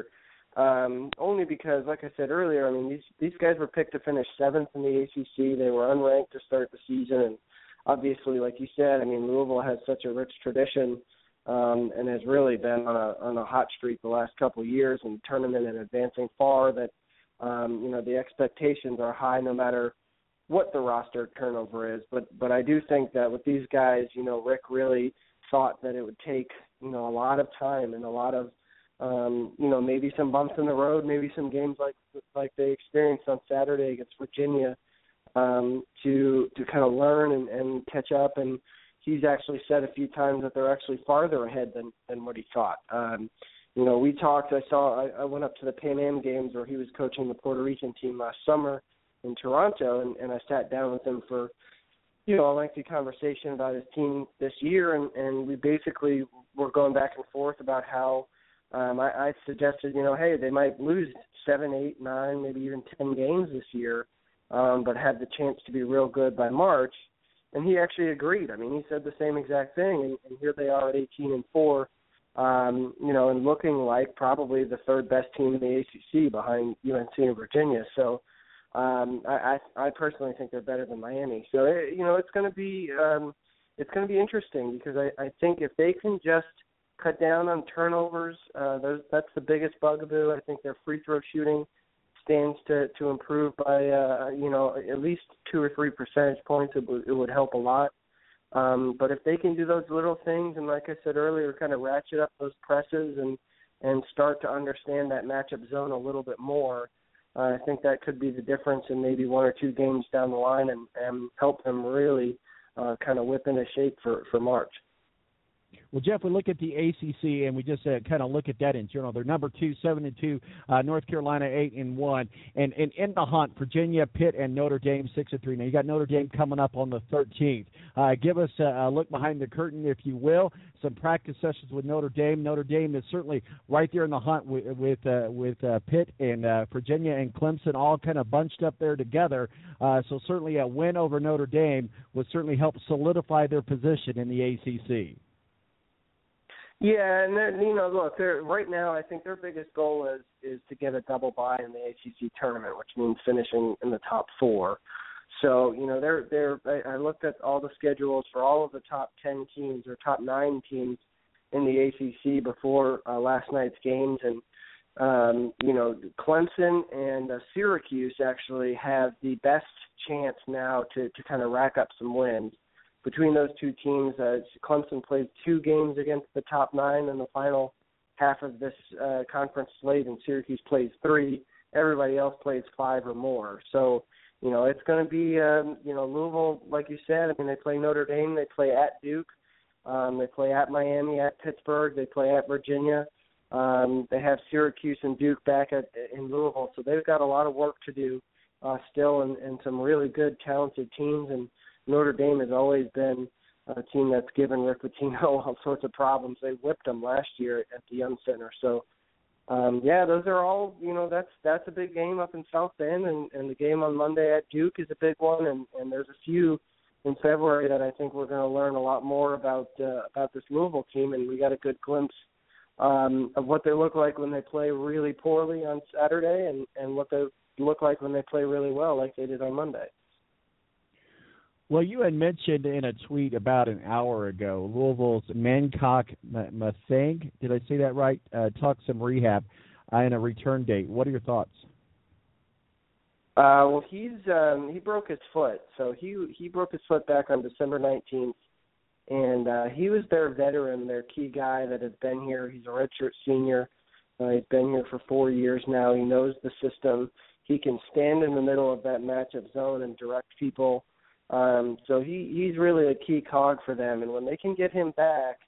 um, only because, like I said earlier, I mean, these these guys were picked to finish seventh in the A C C. They were unranked to start the season, and obviously, like you said, I mean, Louisville has such a rich tradition um, and has really been on a on a hot streak the last couple of years in the tournament and advancing far. That um, you know, the expectations are high no matter what the roster turnover is. But but I do think that with these guys, you know, Rick really thought that it would take, you know, a lot of time and a lot of um, you know, maybe some bumps in the road, maybe some games like like they experienced on Saturday against Virginia. Um, to to kind of learn and, and catch up, and he's actually said a few times that they're actually farther ahead than, than what he thought. Um, you know, we talked. I saw. I, I went up to the Pan Am games where he was coaching the Puerto Rican team last summer in Toronto, and, and I sat down with him for, you know, a lengthy conversation about his team this year, and, and we basically were going back and forth about how um, I, I suggested, you know, hey, they might lose seven, eight, nine, maybe even ten games this year. Um, but had the chance to be real good by March, and he actually agreed. I mean, he said the same exact thing, and, and here they are at eighteen and four, um, you know, and looking like probably the third best team in the A C C behind U N C and Virginia. So, um, I, I, I personally think they're better than Miami. So, it, you know, it's going to be um, it's going to be interesting because I, I think if they can just cut down on turnovers, uh, those, that's the biggest bugaboo. I think their free throw shooting stands to, to improve by, uh, you know, at least two or three percentage points. It, w- it would help a lot. Um, but if they can do those little things, and like I said earlier, kind of ratchet up those presses and, and start to understand that matchup zone a little bit more, uh, I think that could be the difference in maybe one or two games down the line and, and help them really uh, kind of whip into shape for, for March. Well, Jeff, we look at the A C C and we just uh, kind of look at that in general. They're number two, seven and two. Uh, North Carolina eight and one, and, and in the hunt, Virginia, Pitt, and Notre Dame six and three. Now you got Notre Dame coming up on the thirteenth. Uh, give us a, a look behind the curtain, if you will. Some practice sessions with Notre Dame. Notre Dame is certainly right there in the hunt with with, uh, with uh, Pitt and uh, Virginia and Clemson all kind of bunched up there together. Uh, so certainly a win over Notre Dame would certainly help solidify their position in the A C C. Yeah, and then, you know, look, they're, right now I think their biggest goal is is to get a double bye in the A C C tournament, which means finishing in the top four. So, you know, they're they're. I, I looked at all the schedules for all of the top ten teams or top nine teams in the A C C before uh, last night's games, and um, you know, Clemson and uh, Syracuse actually have the best chance now to to kind of rack up some wins. Between those two teams, uh, Clemson plays two games against the top nine in the final half of this uh, conference slate, and Syracuse plays three. Everybody else plays five or more. So, you know, it's going to be, um, you know, Louisville, like you said. I mean, they play Notre Dame, they play at Duke, um, they play at Miami, at Pittsburgh, they play at Virginia. Um, they have Syracuse and Duke back at in Louisville, so they've got a lot of work to do uh, still, and, and some really good, talented teams. And Notre Dame has always been a team that's given Rick Pitino all sorts of problems. They whipped them last year at the Young Center. So, um, yeah, those are all, you know, that's that's a big game up in South Bend, and, and the game on Monday at Duke is a big one, and, and there's a few in February that I think we're going to learn a lot more about uh, about this Louisville team, and we got a good glimpse um, of what they look like when they play really poorly on Saturday, and, and what they look like when they play really well like they did on Monday. Well, you had mentioned in a tweet about an hour ago, Louisville's Mancock Mathang, did I say that right, uh, talked some rehab uh, and a return date. What are your thoughts? Uh, well, he's um, he broke his foot. So he he broke his foot back on December nineteenth, and uh, he was their veteran, their key guy that has been here. He's a redshirt senior. Uh, he's been here for four years now. He knows the system. He can stand in the middle of that matchup zone and direct people. Um, so he, he's really a key cog for them. And when they can get him back,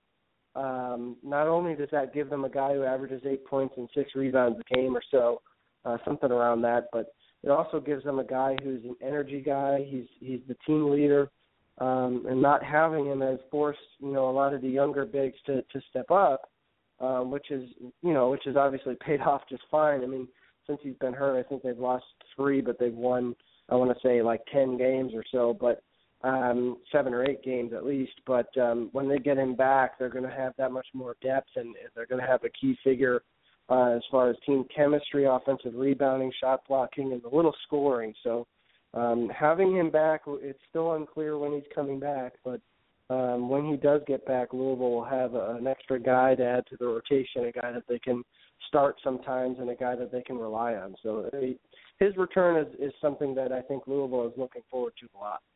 um, not only does that give them a guy who averages eight points and six rebounds a game or so, uh, something around that, but it also gives them a guy who's an energy guy. He's he's the team leader, um, and not having him has forced, you know, a lot of the younger bigs to, to step up, um, which is, you know, which has obviously paid off just fine. I mean, since he's been hurt, I think they've lost three, but they've won, I want to say, like ten games or so, but um, seven or eight games at least. But um, when they get him back, they're going to have that much more depth, and they're going to have a key figure uh, as far as team chemistry, offensive rebounding, shot blocking, and a little scoring. So um, having him back, it's still unclear when he's coming back, but um, when he does get back, Louisville will have a, an extra guy to add to the rotation, a guy that they can start sometimes, and a guy that they can rely on. So they, his return is, is something that I think Louisville is looking forward to a lot.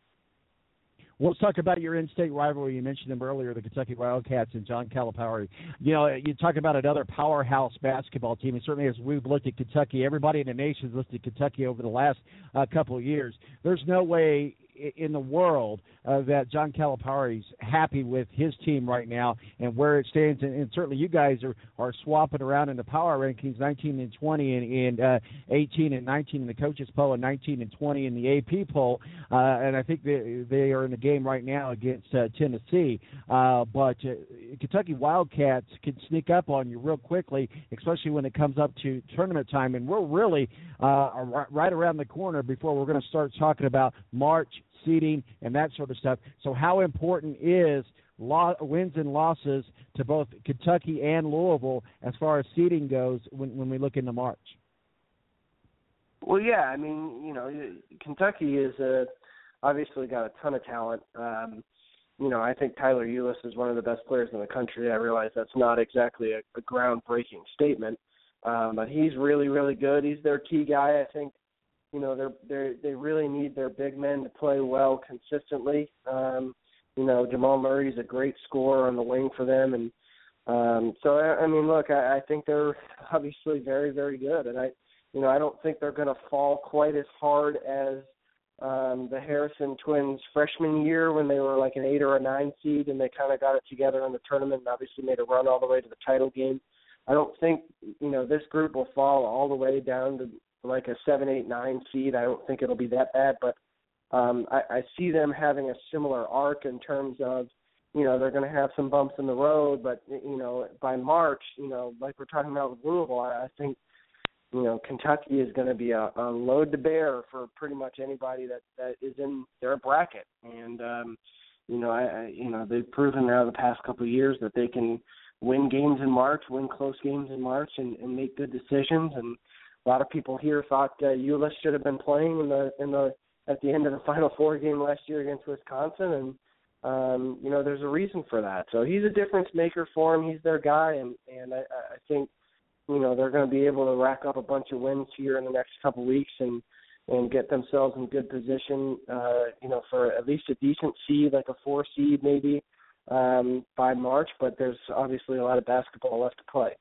Well, let's talk about your in-state rivalry. You mentioned them earlier, the Kentucky Wildcats and John Calipari. You know, you talk about another powerhouse basketball team, and certainly as we've looked at Kentucky, everybody in the nation has looked at Kentucky over the last uh, couple of years. There's no way in the world uh, that John Calipari's happy with his team right now and where it stands. And, and certainly you guys are, are swapping around in the power rankings, nineteen and twenty and, and uh, eighteen and nineteen in the coaches poll and nineteen and twenty in the A P poll. Uh, and I think they, they are in the game right now against uh, Tennessee. Uh, but uh, Kentucky Wildcats can sneak up on you real quickly, especially when it comes up to tournament time. And we're really uh, right around the corner before we're going to start talking about March seeding and that sort of stuff. So how important is lo- wins and losses to both Kentucky and Louisville as far as seeding goes when, when we look into March? Well, yeah, I mean, you know, Kentucky is uh, obviously got a ton of talent. Um, you know, I think Tyler Ulis is one of the best players in the country. I realize that's not exactly a, a groundbreaking statement, um, but he's really, really good. He's their key guy. I think You know, they're they they really need their big men to play well consistently. Um, you know, Jamal Murray's a great scorer on the wing for them, and um, so I, I mean, look, I, I think they're obviously very, very good, and I, you know, I don't think they're going to fall quite as hard as uh, um, the Harrison twins freshman year when they were like an eight or a nine seed, and they kind of got it together in the tournament and obviously made a run all the way to the title game. I don't think, you know, this group will fall all the way down to like a seven, eight, nine seed. I don't think it'll be that bad, but um, I, I see them having a similar arc in terms of, you know, they're going to have some bumps in the road, but, you know, by March, you know, like we're talking about with Louisville, I, I think, you know, Kentucky is going to be a, a load to bear for pretty much anybody that, that is in their bracket. And, um, you know, I, I, you know, they've proven now the past couple of years that they can win games in March, win close games in March, and, and make good decisions. And a lot of people here thought uh, Ulis should have been playing in the in the at the end of the Final Four game last year against Wisconsin, and um, you know, there's a reason for that. So he's a difference maker for him. He's their guy, and and I, I think, you know, they're going to be able to rack up a bunch of wins here in the next couple of weeks and and get themselves in good position, uh, you know, for at least a decent seed, like a four seed maybe, um, by March. But there's obviously a lot of basketball left to play.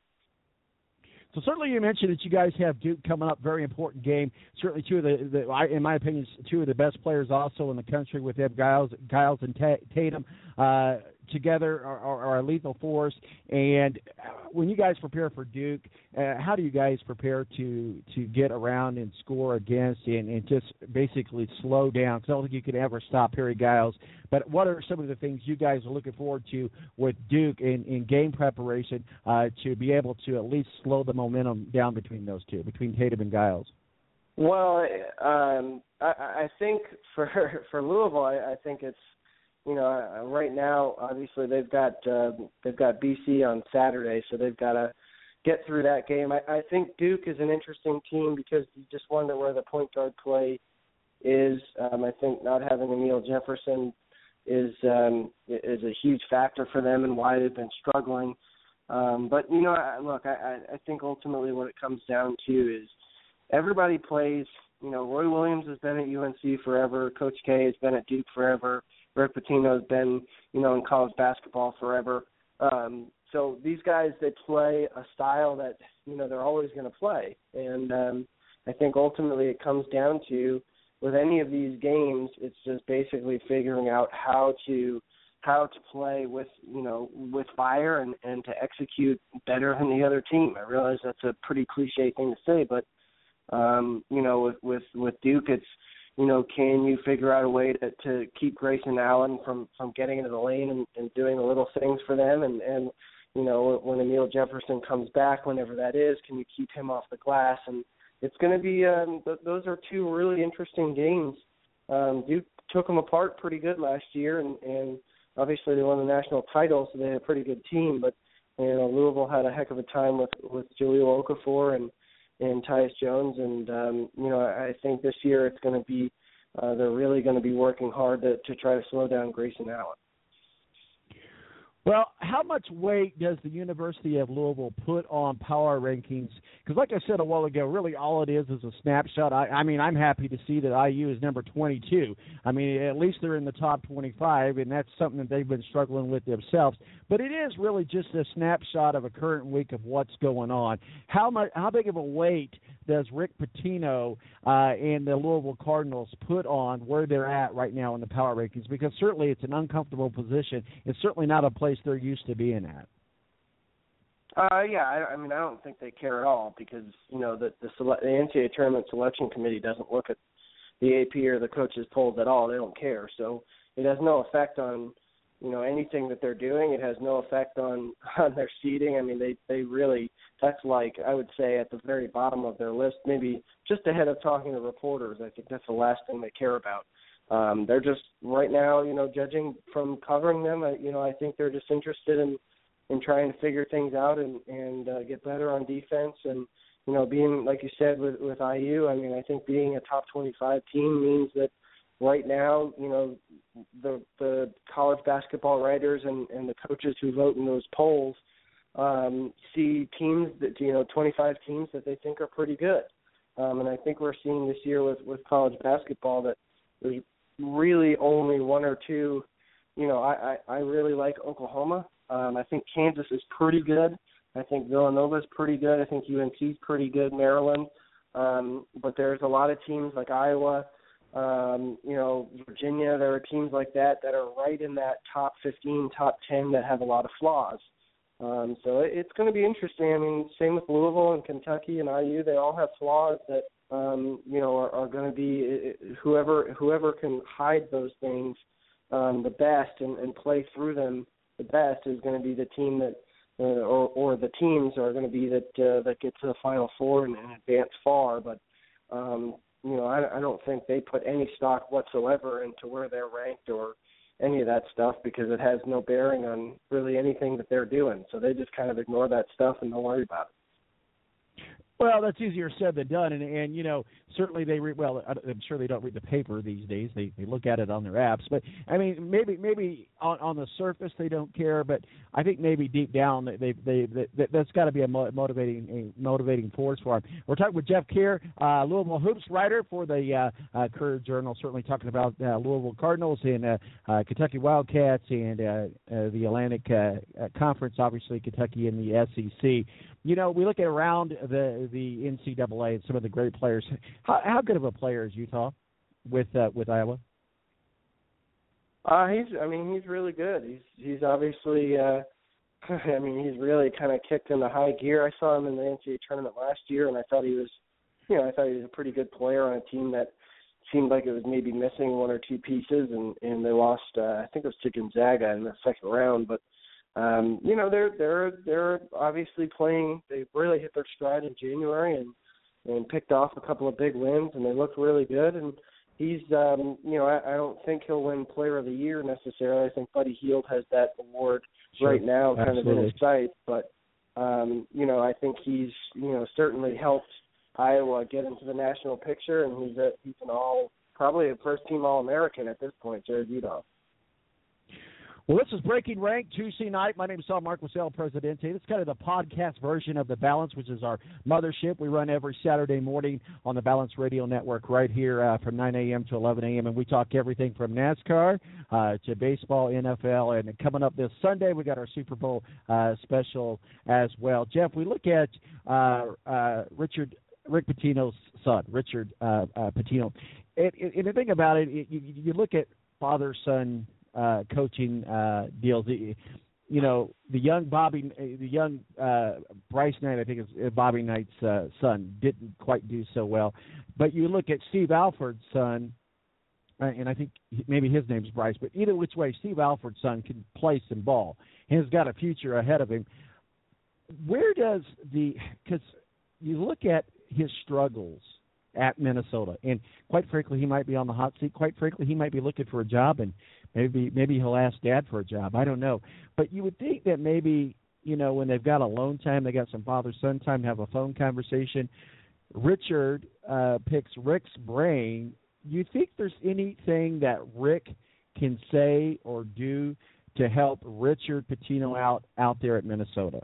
So certainly you mentioned that you guys have Duke coming up, very important game. Certainly two of the, the in my opinion, two of the best players also in the country with Ed Giles, Giles and Tatum uh, together are, are, are a lethal force. And when you guys prepare for Duke, uh, how do you guys prepare to to get around and score against and, and just basically slow down? Because I don't think you could ever stop Harry Giles. But what are some of the things you guys are looking forward to with Duke in, in game preparation uh, to be able to at least slow the momentum down between those two, between Tatum and Giles? Well, um, I, I think for for Louisville, I, I think it's, you know, right now obviously they've got uh, they've got B C on Saturday, so they've got to get through that game. I, I think Duke is an interesting team because you just wonder where the point guard play is. Um, I think not having Emile Jefferson is um, is a huge factor for them and why they've been struggling. Um, but, you know, I, look, I, I think ultimately what it comes down to is everybody plays. You know, Roy Williams has been at U N C forever. Coach K has been at Duke forever. Rick Pitino has been, you know, in college basketball forever. Um, so these guys, they play a style that, you know, they're always going to play. And um, I think ultimately it comes down to, with any of these games, it's just basically figuring out how to how to play with, you know, with fire and, and to execute better than the other team. I realize that's a pretty cliche thing to say, but um, you know, with, with with Duke, it's, you know, can you figure out a way to, to keep Grayson Allen from, from getting into the lane and, and doing the little things for them, and, and you know, when Emile Jefferson comes back, whenever that is, can you keep him off the glass? And it's going to be um, th- those are two really interesting games. Um, Duke took them apart pretty good last year, and, and obviously they won the national title, so they had a pretty good team. But, you know, Louisville had a heck of a time with with Jahlil Okafor and and Tyus Jones, and um, you know, I think this year it's going to be uh, they're really going to be working hard to, to try to slow down Grayson Allen. Well, how much weight does the University of Louisville put on power rankings? Because like I said a while ago, really all it is is a snapshot. I, I mean, I'm happy to see that I U is number twenty-two. I mean, at least they're in the top twenty-five, and that's something that they've been struggling with themselves. But it is really just a snapshot of a current week of what's going on. How much? How big of a weight does Rick Pitino uh, and the Louisville Cardinals put on where they're at right now in the power rankings? Because certainly it's an uncomfortable position. It's certainly not a place they're used to being at. Uh, yeah, I, I mean, I don't think they care at all because, you know, the the, sele- the N C double A Tournament Selection Committee doesn't look at the A P or the coaches' polls at all. They don't care. So it has no effect on, you know, anything that they're doing. It has no effect on, on their seeding. I mean, they, they really, that's like, I would say, at the very bottom of their list, maybe just ahead of talking to reporters. I think that's the last thing they care about. Um, they're just, right now, you know, judging from covering them, I, you know, I think they're just interested in, in trying to figure things out and, and uh, get better on defense. And, you know, being, like you said, with, with I U, I mean, I think being a top twenty-five team means that right now, you know, the the college basketball writers and, and the coaches who vote in those polls um, see teams that, you know, twenty-five teams that they think are pretty good. Um, and I think we're seeing this year with, with college basketball that there's really only one or two. You know, I, I, I really like Oklahoma. Um, I think Kansas is pretty good. I think Villanova is pretty good. I think U N C is pretty good, Maryland. Um, but there's a lot of teams like Iowa, Um, you know, Virginia, there are teams like that that are right in that top fifteen, top ten that have a lot of flaws. Um, so it, it's going to be interesting. I mean, same with Louisville and Kentucky and I U. They all have flaws that, um, you know, are, are going to be whoever whoever can hide those things um, the best and, and play through them the best is going to be the team that, uh, or, or the teams are going to be that uh, that get to the Final Four and, and advance far. But um, you know, I, I don't think they put any stock whatsoever into where they're ranked or any of that stuff because it has no bearing on really anything that they're doing. So they just kind of ignore that stuff and don't worry about it. Well, that's easier said than done, and, and you know, certainly they read, well, I'm sure they don't read the paper these days. They they look at it on their apps. But, I mean, maybe maybe on, on the surface they don't care, but I think maybe deep down they they, they, they that's got to be a motivating a motivating force for them. We're talking with Jeff Keir, uh, Louisville Hoops writer for the uh, uh, Courier-Journal, certainly talking about uh, Louisville Cardinals and uh, uh, Kentucky Wildcats and uh, uh, the Atlantic uh, uh, Conference, obviously Kentucky and the S E C. You know, we look at around the the N C double A and some of the great players. How, how good of a player is Utah with uh, with Iowa? Uh, he's. I mean, he's really good. He's he's obviously. Uh, I mean, he's really kind of kicked into high gear. I saw him in the N C double A tournament last year, and I thought he was, you know, I thought he was a pretty good player on a team that seemed like it was maybe missing one or two pieces, and and they lost. Uh, I think it was to Gonzaga in the second round, but. Um, you know, they're they're they're obviously playing. They really hit their stride in January and and picked off a couple of big wins, and they looked really good. And he's, um, you know, I, I don't think he'll win Player of the Year necessarily. I think Buddy Hield has that award sure. right now, kind Absolutely. of in his sight. But um, you know, I think he's, you know, certainly helped Iowa get into the national picture, and he's a, he's an all probably a first team All American at this point, Jared Udall. Well, this is Breaking Rank Tuesday night. My name is Sal Marquis, El Presidente. This is kind of the podcast version of The Balance, which is our mothership. We run every Saturday morning on the Balance Radio Network right here uh, from nine a.m. to eleven a.m., and we talk everything from NASCAR uh, to baseball, N F L, and coming up this Sunday, we got our Super Bowl uh, special as well. Jeff, we look at uh, uh, Richard Rick Pitino's son, Richard uh, uh, Pitino. And, and the thing about it, it you, you look at father-son Uh, coaching uh, deals. You know, the young Bobby, the young uh, Bryce Knight, I think is Bobby Knight's uh, son, didn't quite do so well. But you look at Steve Alford's son, and I think maybe his name's Bryce, but either which way, Steve Alford's son can play some ball. He's got a future ahead of him. Where does the, because you look at his struggles at Minnesota, and quite frankly, he might be on the hot seat. Quite frankly, he might be looking for a job, and maybe maybe he'll ask Dad for a job. I don't know. But you would think that maybe, you know, when they've got alone time, they got some father-son time to have a phone conversation, Richard uh, picks Rick's brain. You think there's anything that Rick can say or do to help Richard Pitino out, out there at Minnesota?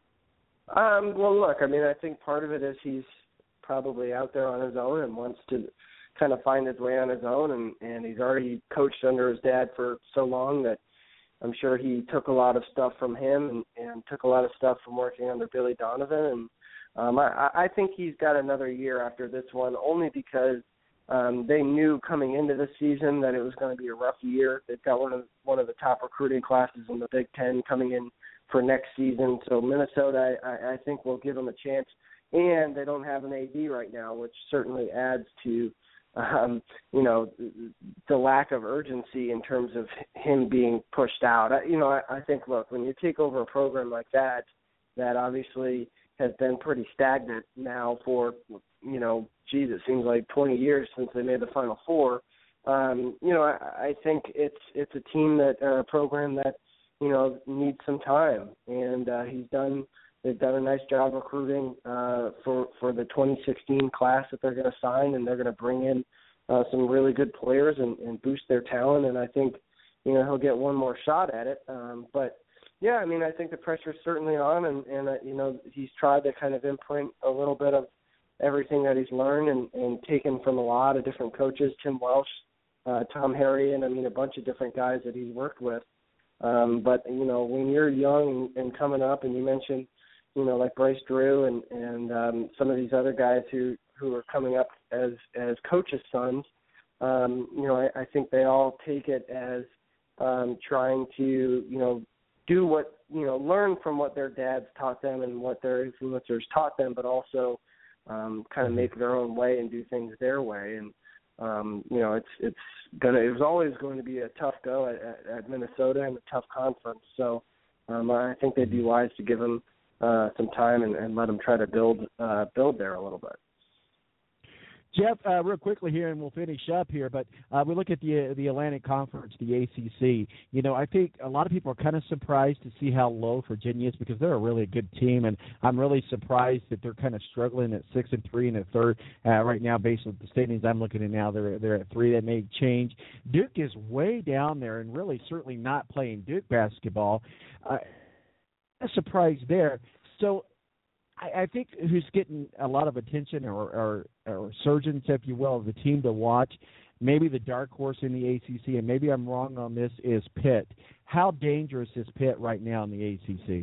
Um, well, look, I mean, I think part of it is he's probably out there on his own and wants to kind of find his way on his own, and, and he's already coached under his dad for so long that I'm sure he took a lot of stuff from him and, and took a lot of stuff from working under Billy Donovan. And um, I, I think he's got another year after this one, only because um, they knew coming into the season that it was going to be a rough year. They've got one of one of the top recruiting classes in the Big Ten coming in for next season. So Minnesota, I, I think, will give him a chance. And they don't have an A D right now, which certainly adds to, um, you know, the lack of urgency in terms of him being pushed out. I, you know, I, I think, look, when you take over a program like that, that obviously has been pretty stagnant now for, you know, geez, it seems like twenty years since they made the Final Four. Um, you know, I, I think it's it's a team that, uh, a program that, you know, needs some time, and uh, he's done. They've done a nice job recruiting uh, for for the twenty sixteen class that they're going to sign, and they're going to bring in uh, some really good players and, and boost their talent. And I think, you know, he'll get one more shot at it. Um, but yeah, I mean, I think the pressure's certainly on, and and uh, you know, he's tried to kind of imprint a little bit of everything that he's learned and, and taken from a lot of different coaches, Tim Welsh, uh, Tom Harrigan, I mean, a bunch of different guys that he's worked with. Um, but you know, when you're young and, and coming up, and you mentioned, you know, like Bryce Drew and, and um, some of these other guys who, who are coming up as, as coaches' sons, um, you know, I, I think they all take it as um, trying to, you know, do what, you know, learn from what their dads taught them and what their influencers taught them, but also um, kind of make their own way and do things their way. And, um, you know, it's it's gonna it was always going to be a tough go at, at, at Minnesota and a tough conference. So um, I think they'd be wise to give them uh, some time and, and let them try to build uh, build there a little bit. Jeff, uh, real quickly here, and we'll finish up here, but uh, we look at the uh, the Atlantic Conference, the A C C. You know, I think a lot of people are kind of surprised to see how low Virginia is because they're a really good team, and I'm really surprised that they're kind of struggling at six and three and at third uh, right now. Based on the standings I'm looking at now, they're they're at three. That may change. Duke is way down there, and really certainly not playing Duke basketball. Uh, a surprise there. So. I think who's getting a lot of attention or, or, or surgeons, if you will, of the team to watch, maybe the dark horse in the A C C, and maybe I'm wrong on this, is Pitt. How dangerous is Pitt right now in the A C C?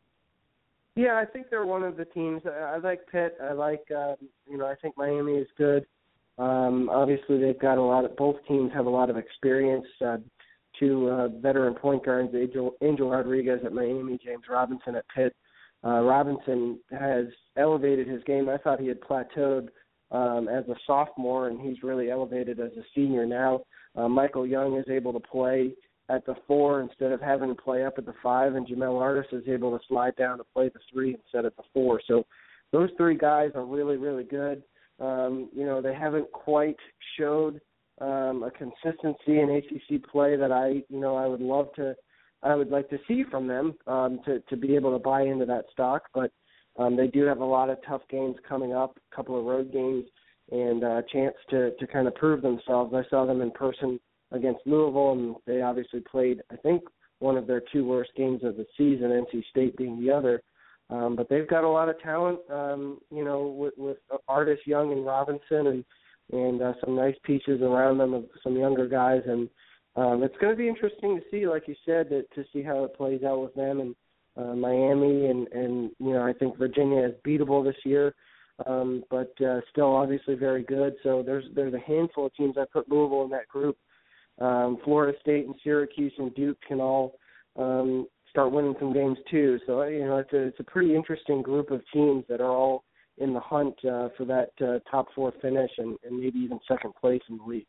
Yeah, I think they're one of the teams. I like Pitt. I like, um, you know, I think Miami is good. Um, obviously, they've got a lot of, both teams have a lot of experience. Uh, two uh, veteran point guards, Angel, Angel Rodriguez at Miami, James Robinson at Pitt. Uh, Robinson has elevated his game. I thought he had plateaued um, as a sophomore, and he's really elevated as a senior now. Uh, Michael Young is able to play at the four instead of having to play up at the five, and Jamel Artis is able to slide down to play the three instead of the four. So those three guys are really, really good. Um, you know, they haven't quite showed um, a consistency in A C C play that I, you know, I would love to I would like to see from them um, to, to be able to buy into that stock. But um, they do have a lot of tough games coming up, a couple of road games, and a chance to, to kind of prove themselves. I saw them in person against Louisville, and they obviously played, I think, one of their two worst games of the season, N C State being the other. Um, but they've got a lot of talent, um, you know, with, with Artis, Young, and Robinson, and, and uh, some nice pieces around them of some younger guys. And Um, it's going to be interesting to see, like you said, that, to see how it plays out with them and uh, Miami, and, and you know I think Virginia is beatable this year, um, but uh, still obviously very good. So there's there's a handful of teams. I put Louisville in that group. Um, Florida State and Syracuse and Duke can all um, start winning some games too. So you know it's a it's a pretty interesting group of teams that are all in the hunt uh, for that uh, top four finish and, and maybe even second place in the league.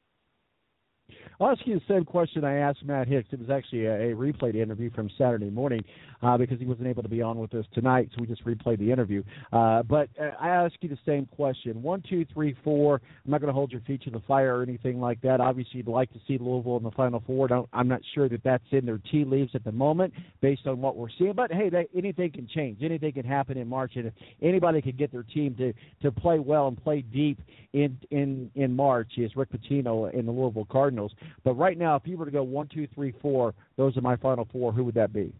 I'll ask you the same question I asked Matt Hicks. It was actually a, a replayed interview from Saturday morning uh, because he wasn't able to be on with us tonight, so we just replayed the interview. Uh, but uh, I ask you the same question. One, two, three, four. I'm not going to hold your feet to the fire or anything like that. Obviously, you'd like to see Louisville in the Final Four. Don't, I'm not sure that that's in their tea leaves at the moment based on what we're seeing. But, hey, they, anything can change. Anything can happen in March. And if anybody could get their team to, to play well and play deep in, in, in March, is Rick Pitino and the Louisville Cardinals. But right now, if you were to go one, two, three, four, those are my final four, who would that be?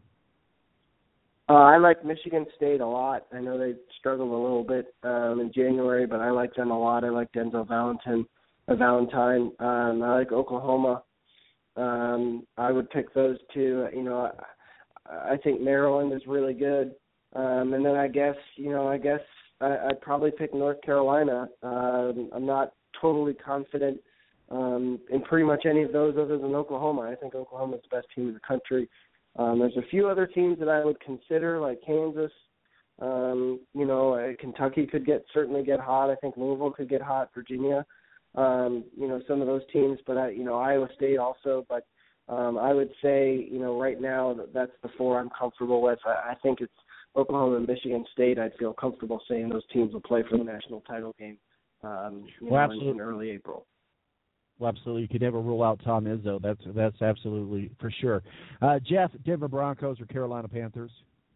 Uh, I like Michigan State a lot. I know they struggled a little bit um, in January, but I like them a lot. I like Denzel Valentine. Uh, Valentine. Um, I like Oklahoma. Um, I would pick those two. You know, I, I think Maryland is really good. Um, and then I guess, you know, I guess I, I'd probably pick North Carolina. Um, I'm not totally confident Um, in pretty much any of those other than Oklahoma. I think Oklahoma is the best team in the country. Um, there's a few other teams that I would consider, like Kansas. Um, you know, uh, Kentucky could get certainly get hot. I think Louisville could get hot. Virginia. Um, you know, some of those teams, but I, you know, Iowa State also. But um, I would say, you know, right now that's the four I'm comfortable with. I, I think it's Oklahoma and Michigan State. I'd feel comfortable saying those teams will play for the national title game. Um, you well, know, in, in early April. Well, absolutely. You could never rule out Tom Izzo. That's that's absolutely for sure. Uh, Jeff, Denver Broncos or Carolina Panthers?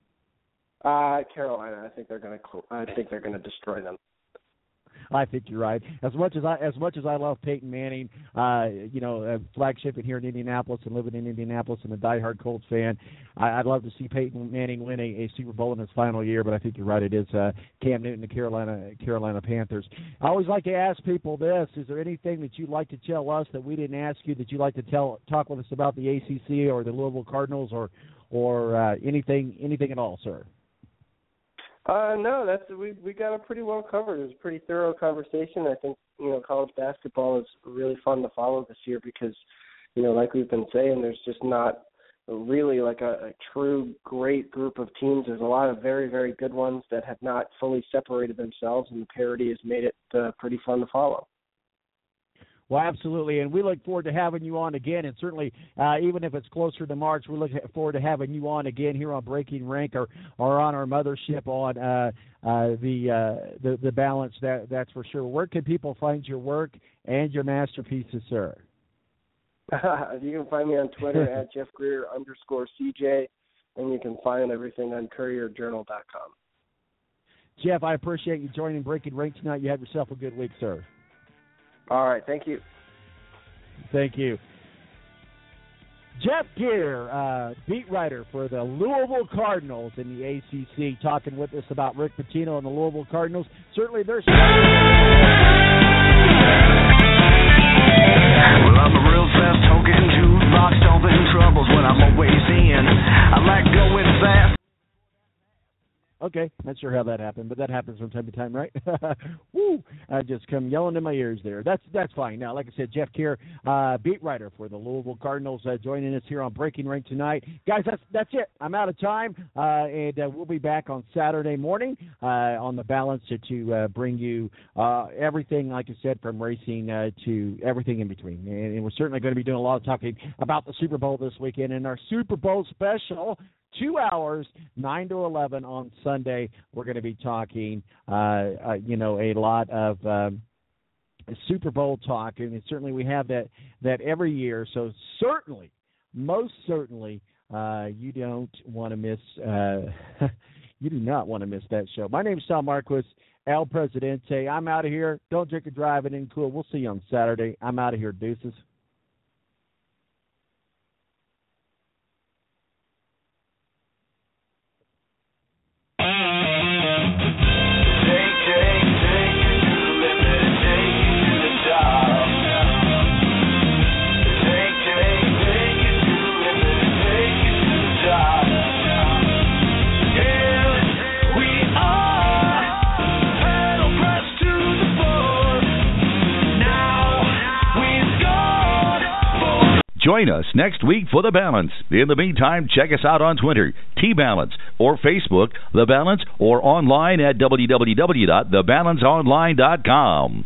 Uh, Carolina. I think they're going to. I think they're going to destroy them. I think you're right. As much as I as much as I love Peyton Manning, uh, you know, a flagship in here in Indianapolis and living in Indianapolis and a diehard Colts fan, I, I'd love to see Peyton Manning win a, a Super Bowl in his final year. But I think you're right. It is uh, Cam Newton, the Carolina Carolina Panthers. I always like to ask people this: is there anything that you'd like to tell us that we didn't ask you that you'd like to tell talk with us about the A C C or the Louisville Cardinals or or uh, anything anything at all, sir? Uh, no, that's we we got it pretty well covered. It was a pretty thorough conversation. I think you know college basketball is really fun to follow this year because you know like we've been saying, there's just not really like a, a true great group of teams. There's a lot of very very good ones that have not fully separated themselves, and the parity has made it uh, pretty fun to follow. Well, absolutely, and we look forward to having you on again, and certainly uh, even if it's closer to March, we look forward to having you on again here on Breaking Rank or, or on our mothership on uh, uh, the, uh, the the Balance, that, that's for sure. Where can people find your work and your masterpieces, sir? You can find me on Twitter at Jeff Greer underscore C J, and you can find everything on courier journal dot com. Jeff, I appreciate you joining Breaking Rank tonight. You have yourself a good week, sir. All right, thank you. Thank you. Jeff Gear, uh, beat writer for the Louisville Cardinals in the A C C, talking with us about Rick Pitino and the Louisville Cardinals. Certainly there's... Well, I'm a real fast talking jukebox, stomping troubles when I'm always in. I like going fast. Okay, not sure how that happened, but that happens from time to time, right? Woo! I just come yelling in my ears there. That's that's fine. Now, like I said, Jeff Keir, uh, beat writer for the Louisville Cardinals, uh, joining us here on Breaking Rank tonight. Guys, that's that's it. I'm out of time, uh, and uh, we'll be back on Saturday morning uh, on the Balance to, to uh, bring you uh, everything, like I said, from racing uh, to everything in between. And, and we're certainly going to be doing a lot of talking about the Super Bowl this weekend and our Super Bowl special. Two hours, nine to eleven on Sunday. We're going to be talking, uh, uh, you know, a lot of um, Super Bowl talk, and certainly we have that that every year. So certainly, most certainly, uh, you don't want to miss. Uh, you do not want to miss that show. My name is Tom Marquis, El Presidente. I'm out of here. Don't drink and drive. It ain't cool. We'll see you on Saturday. I'm out of here. Deuces. Join us next week for The Balance. In the meantime, check us out on Twitter, T-Balance, or Facebook, The Balance, or online at w w w dot the balance online dot com.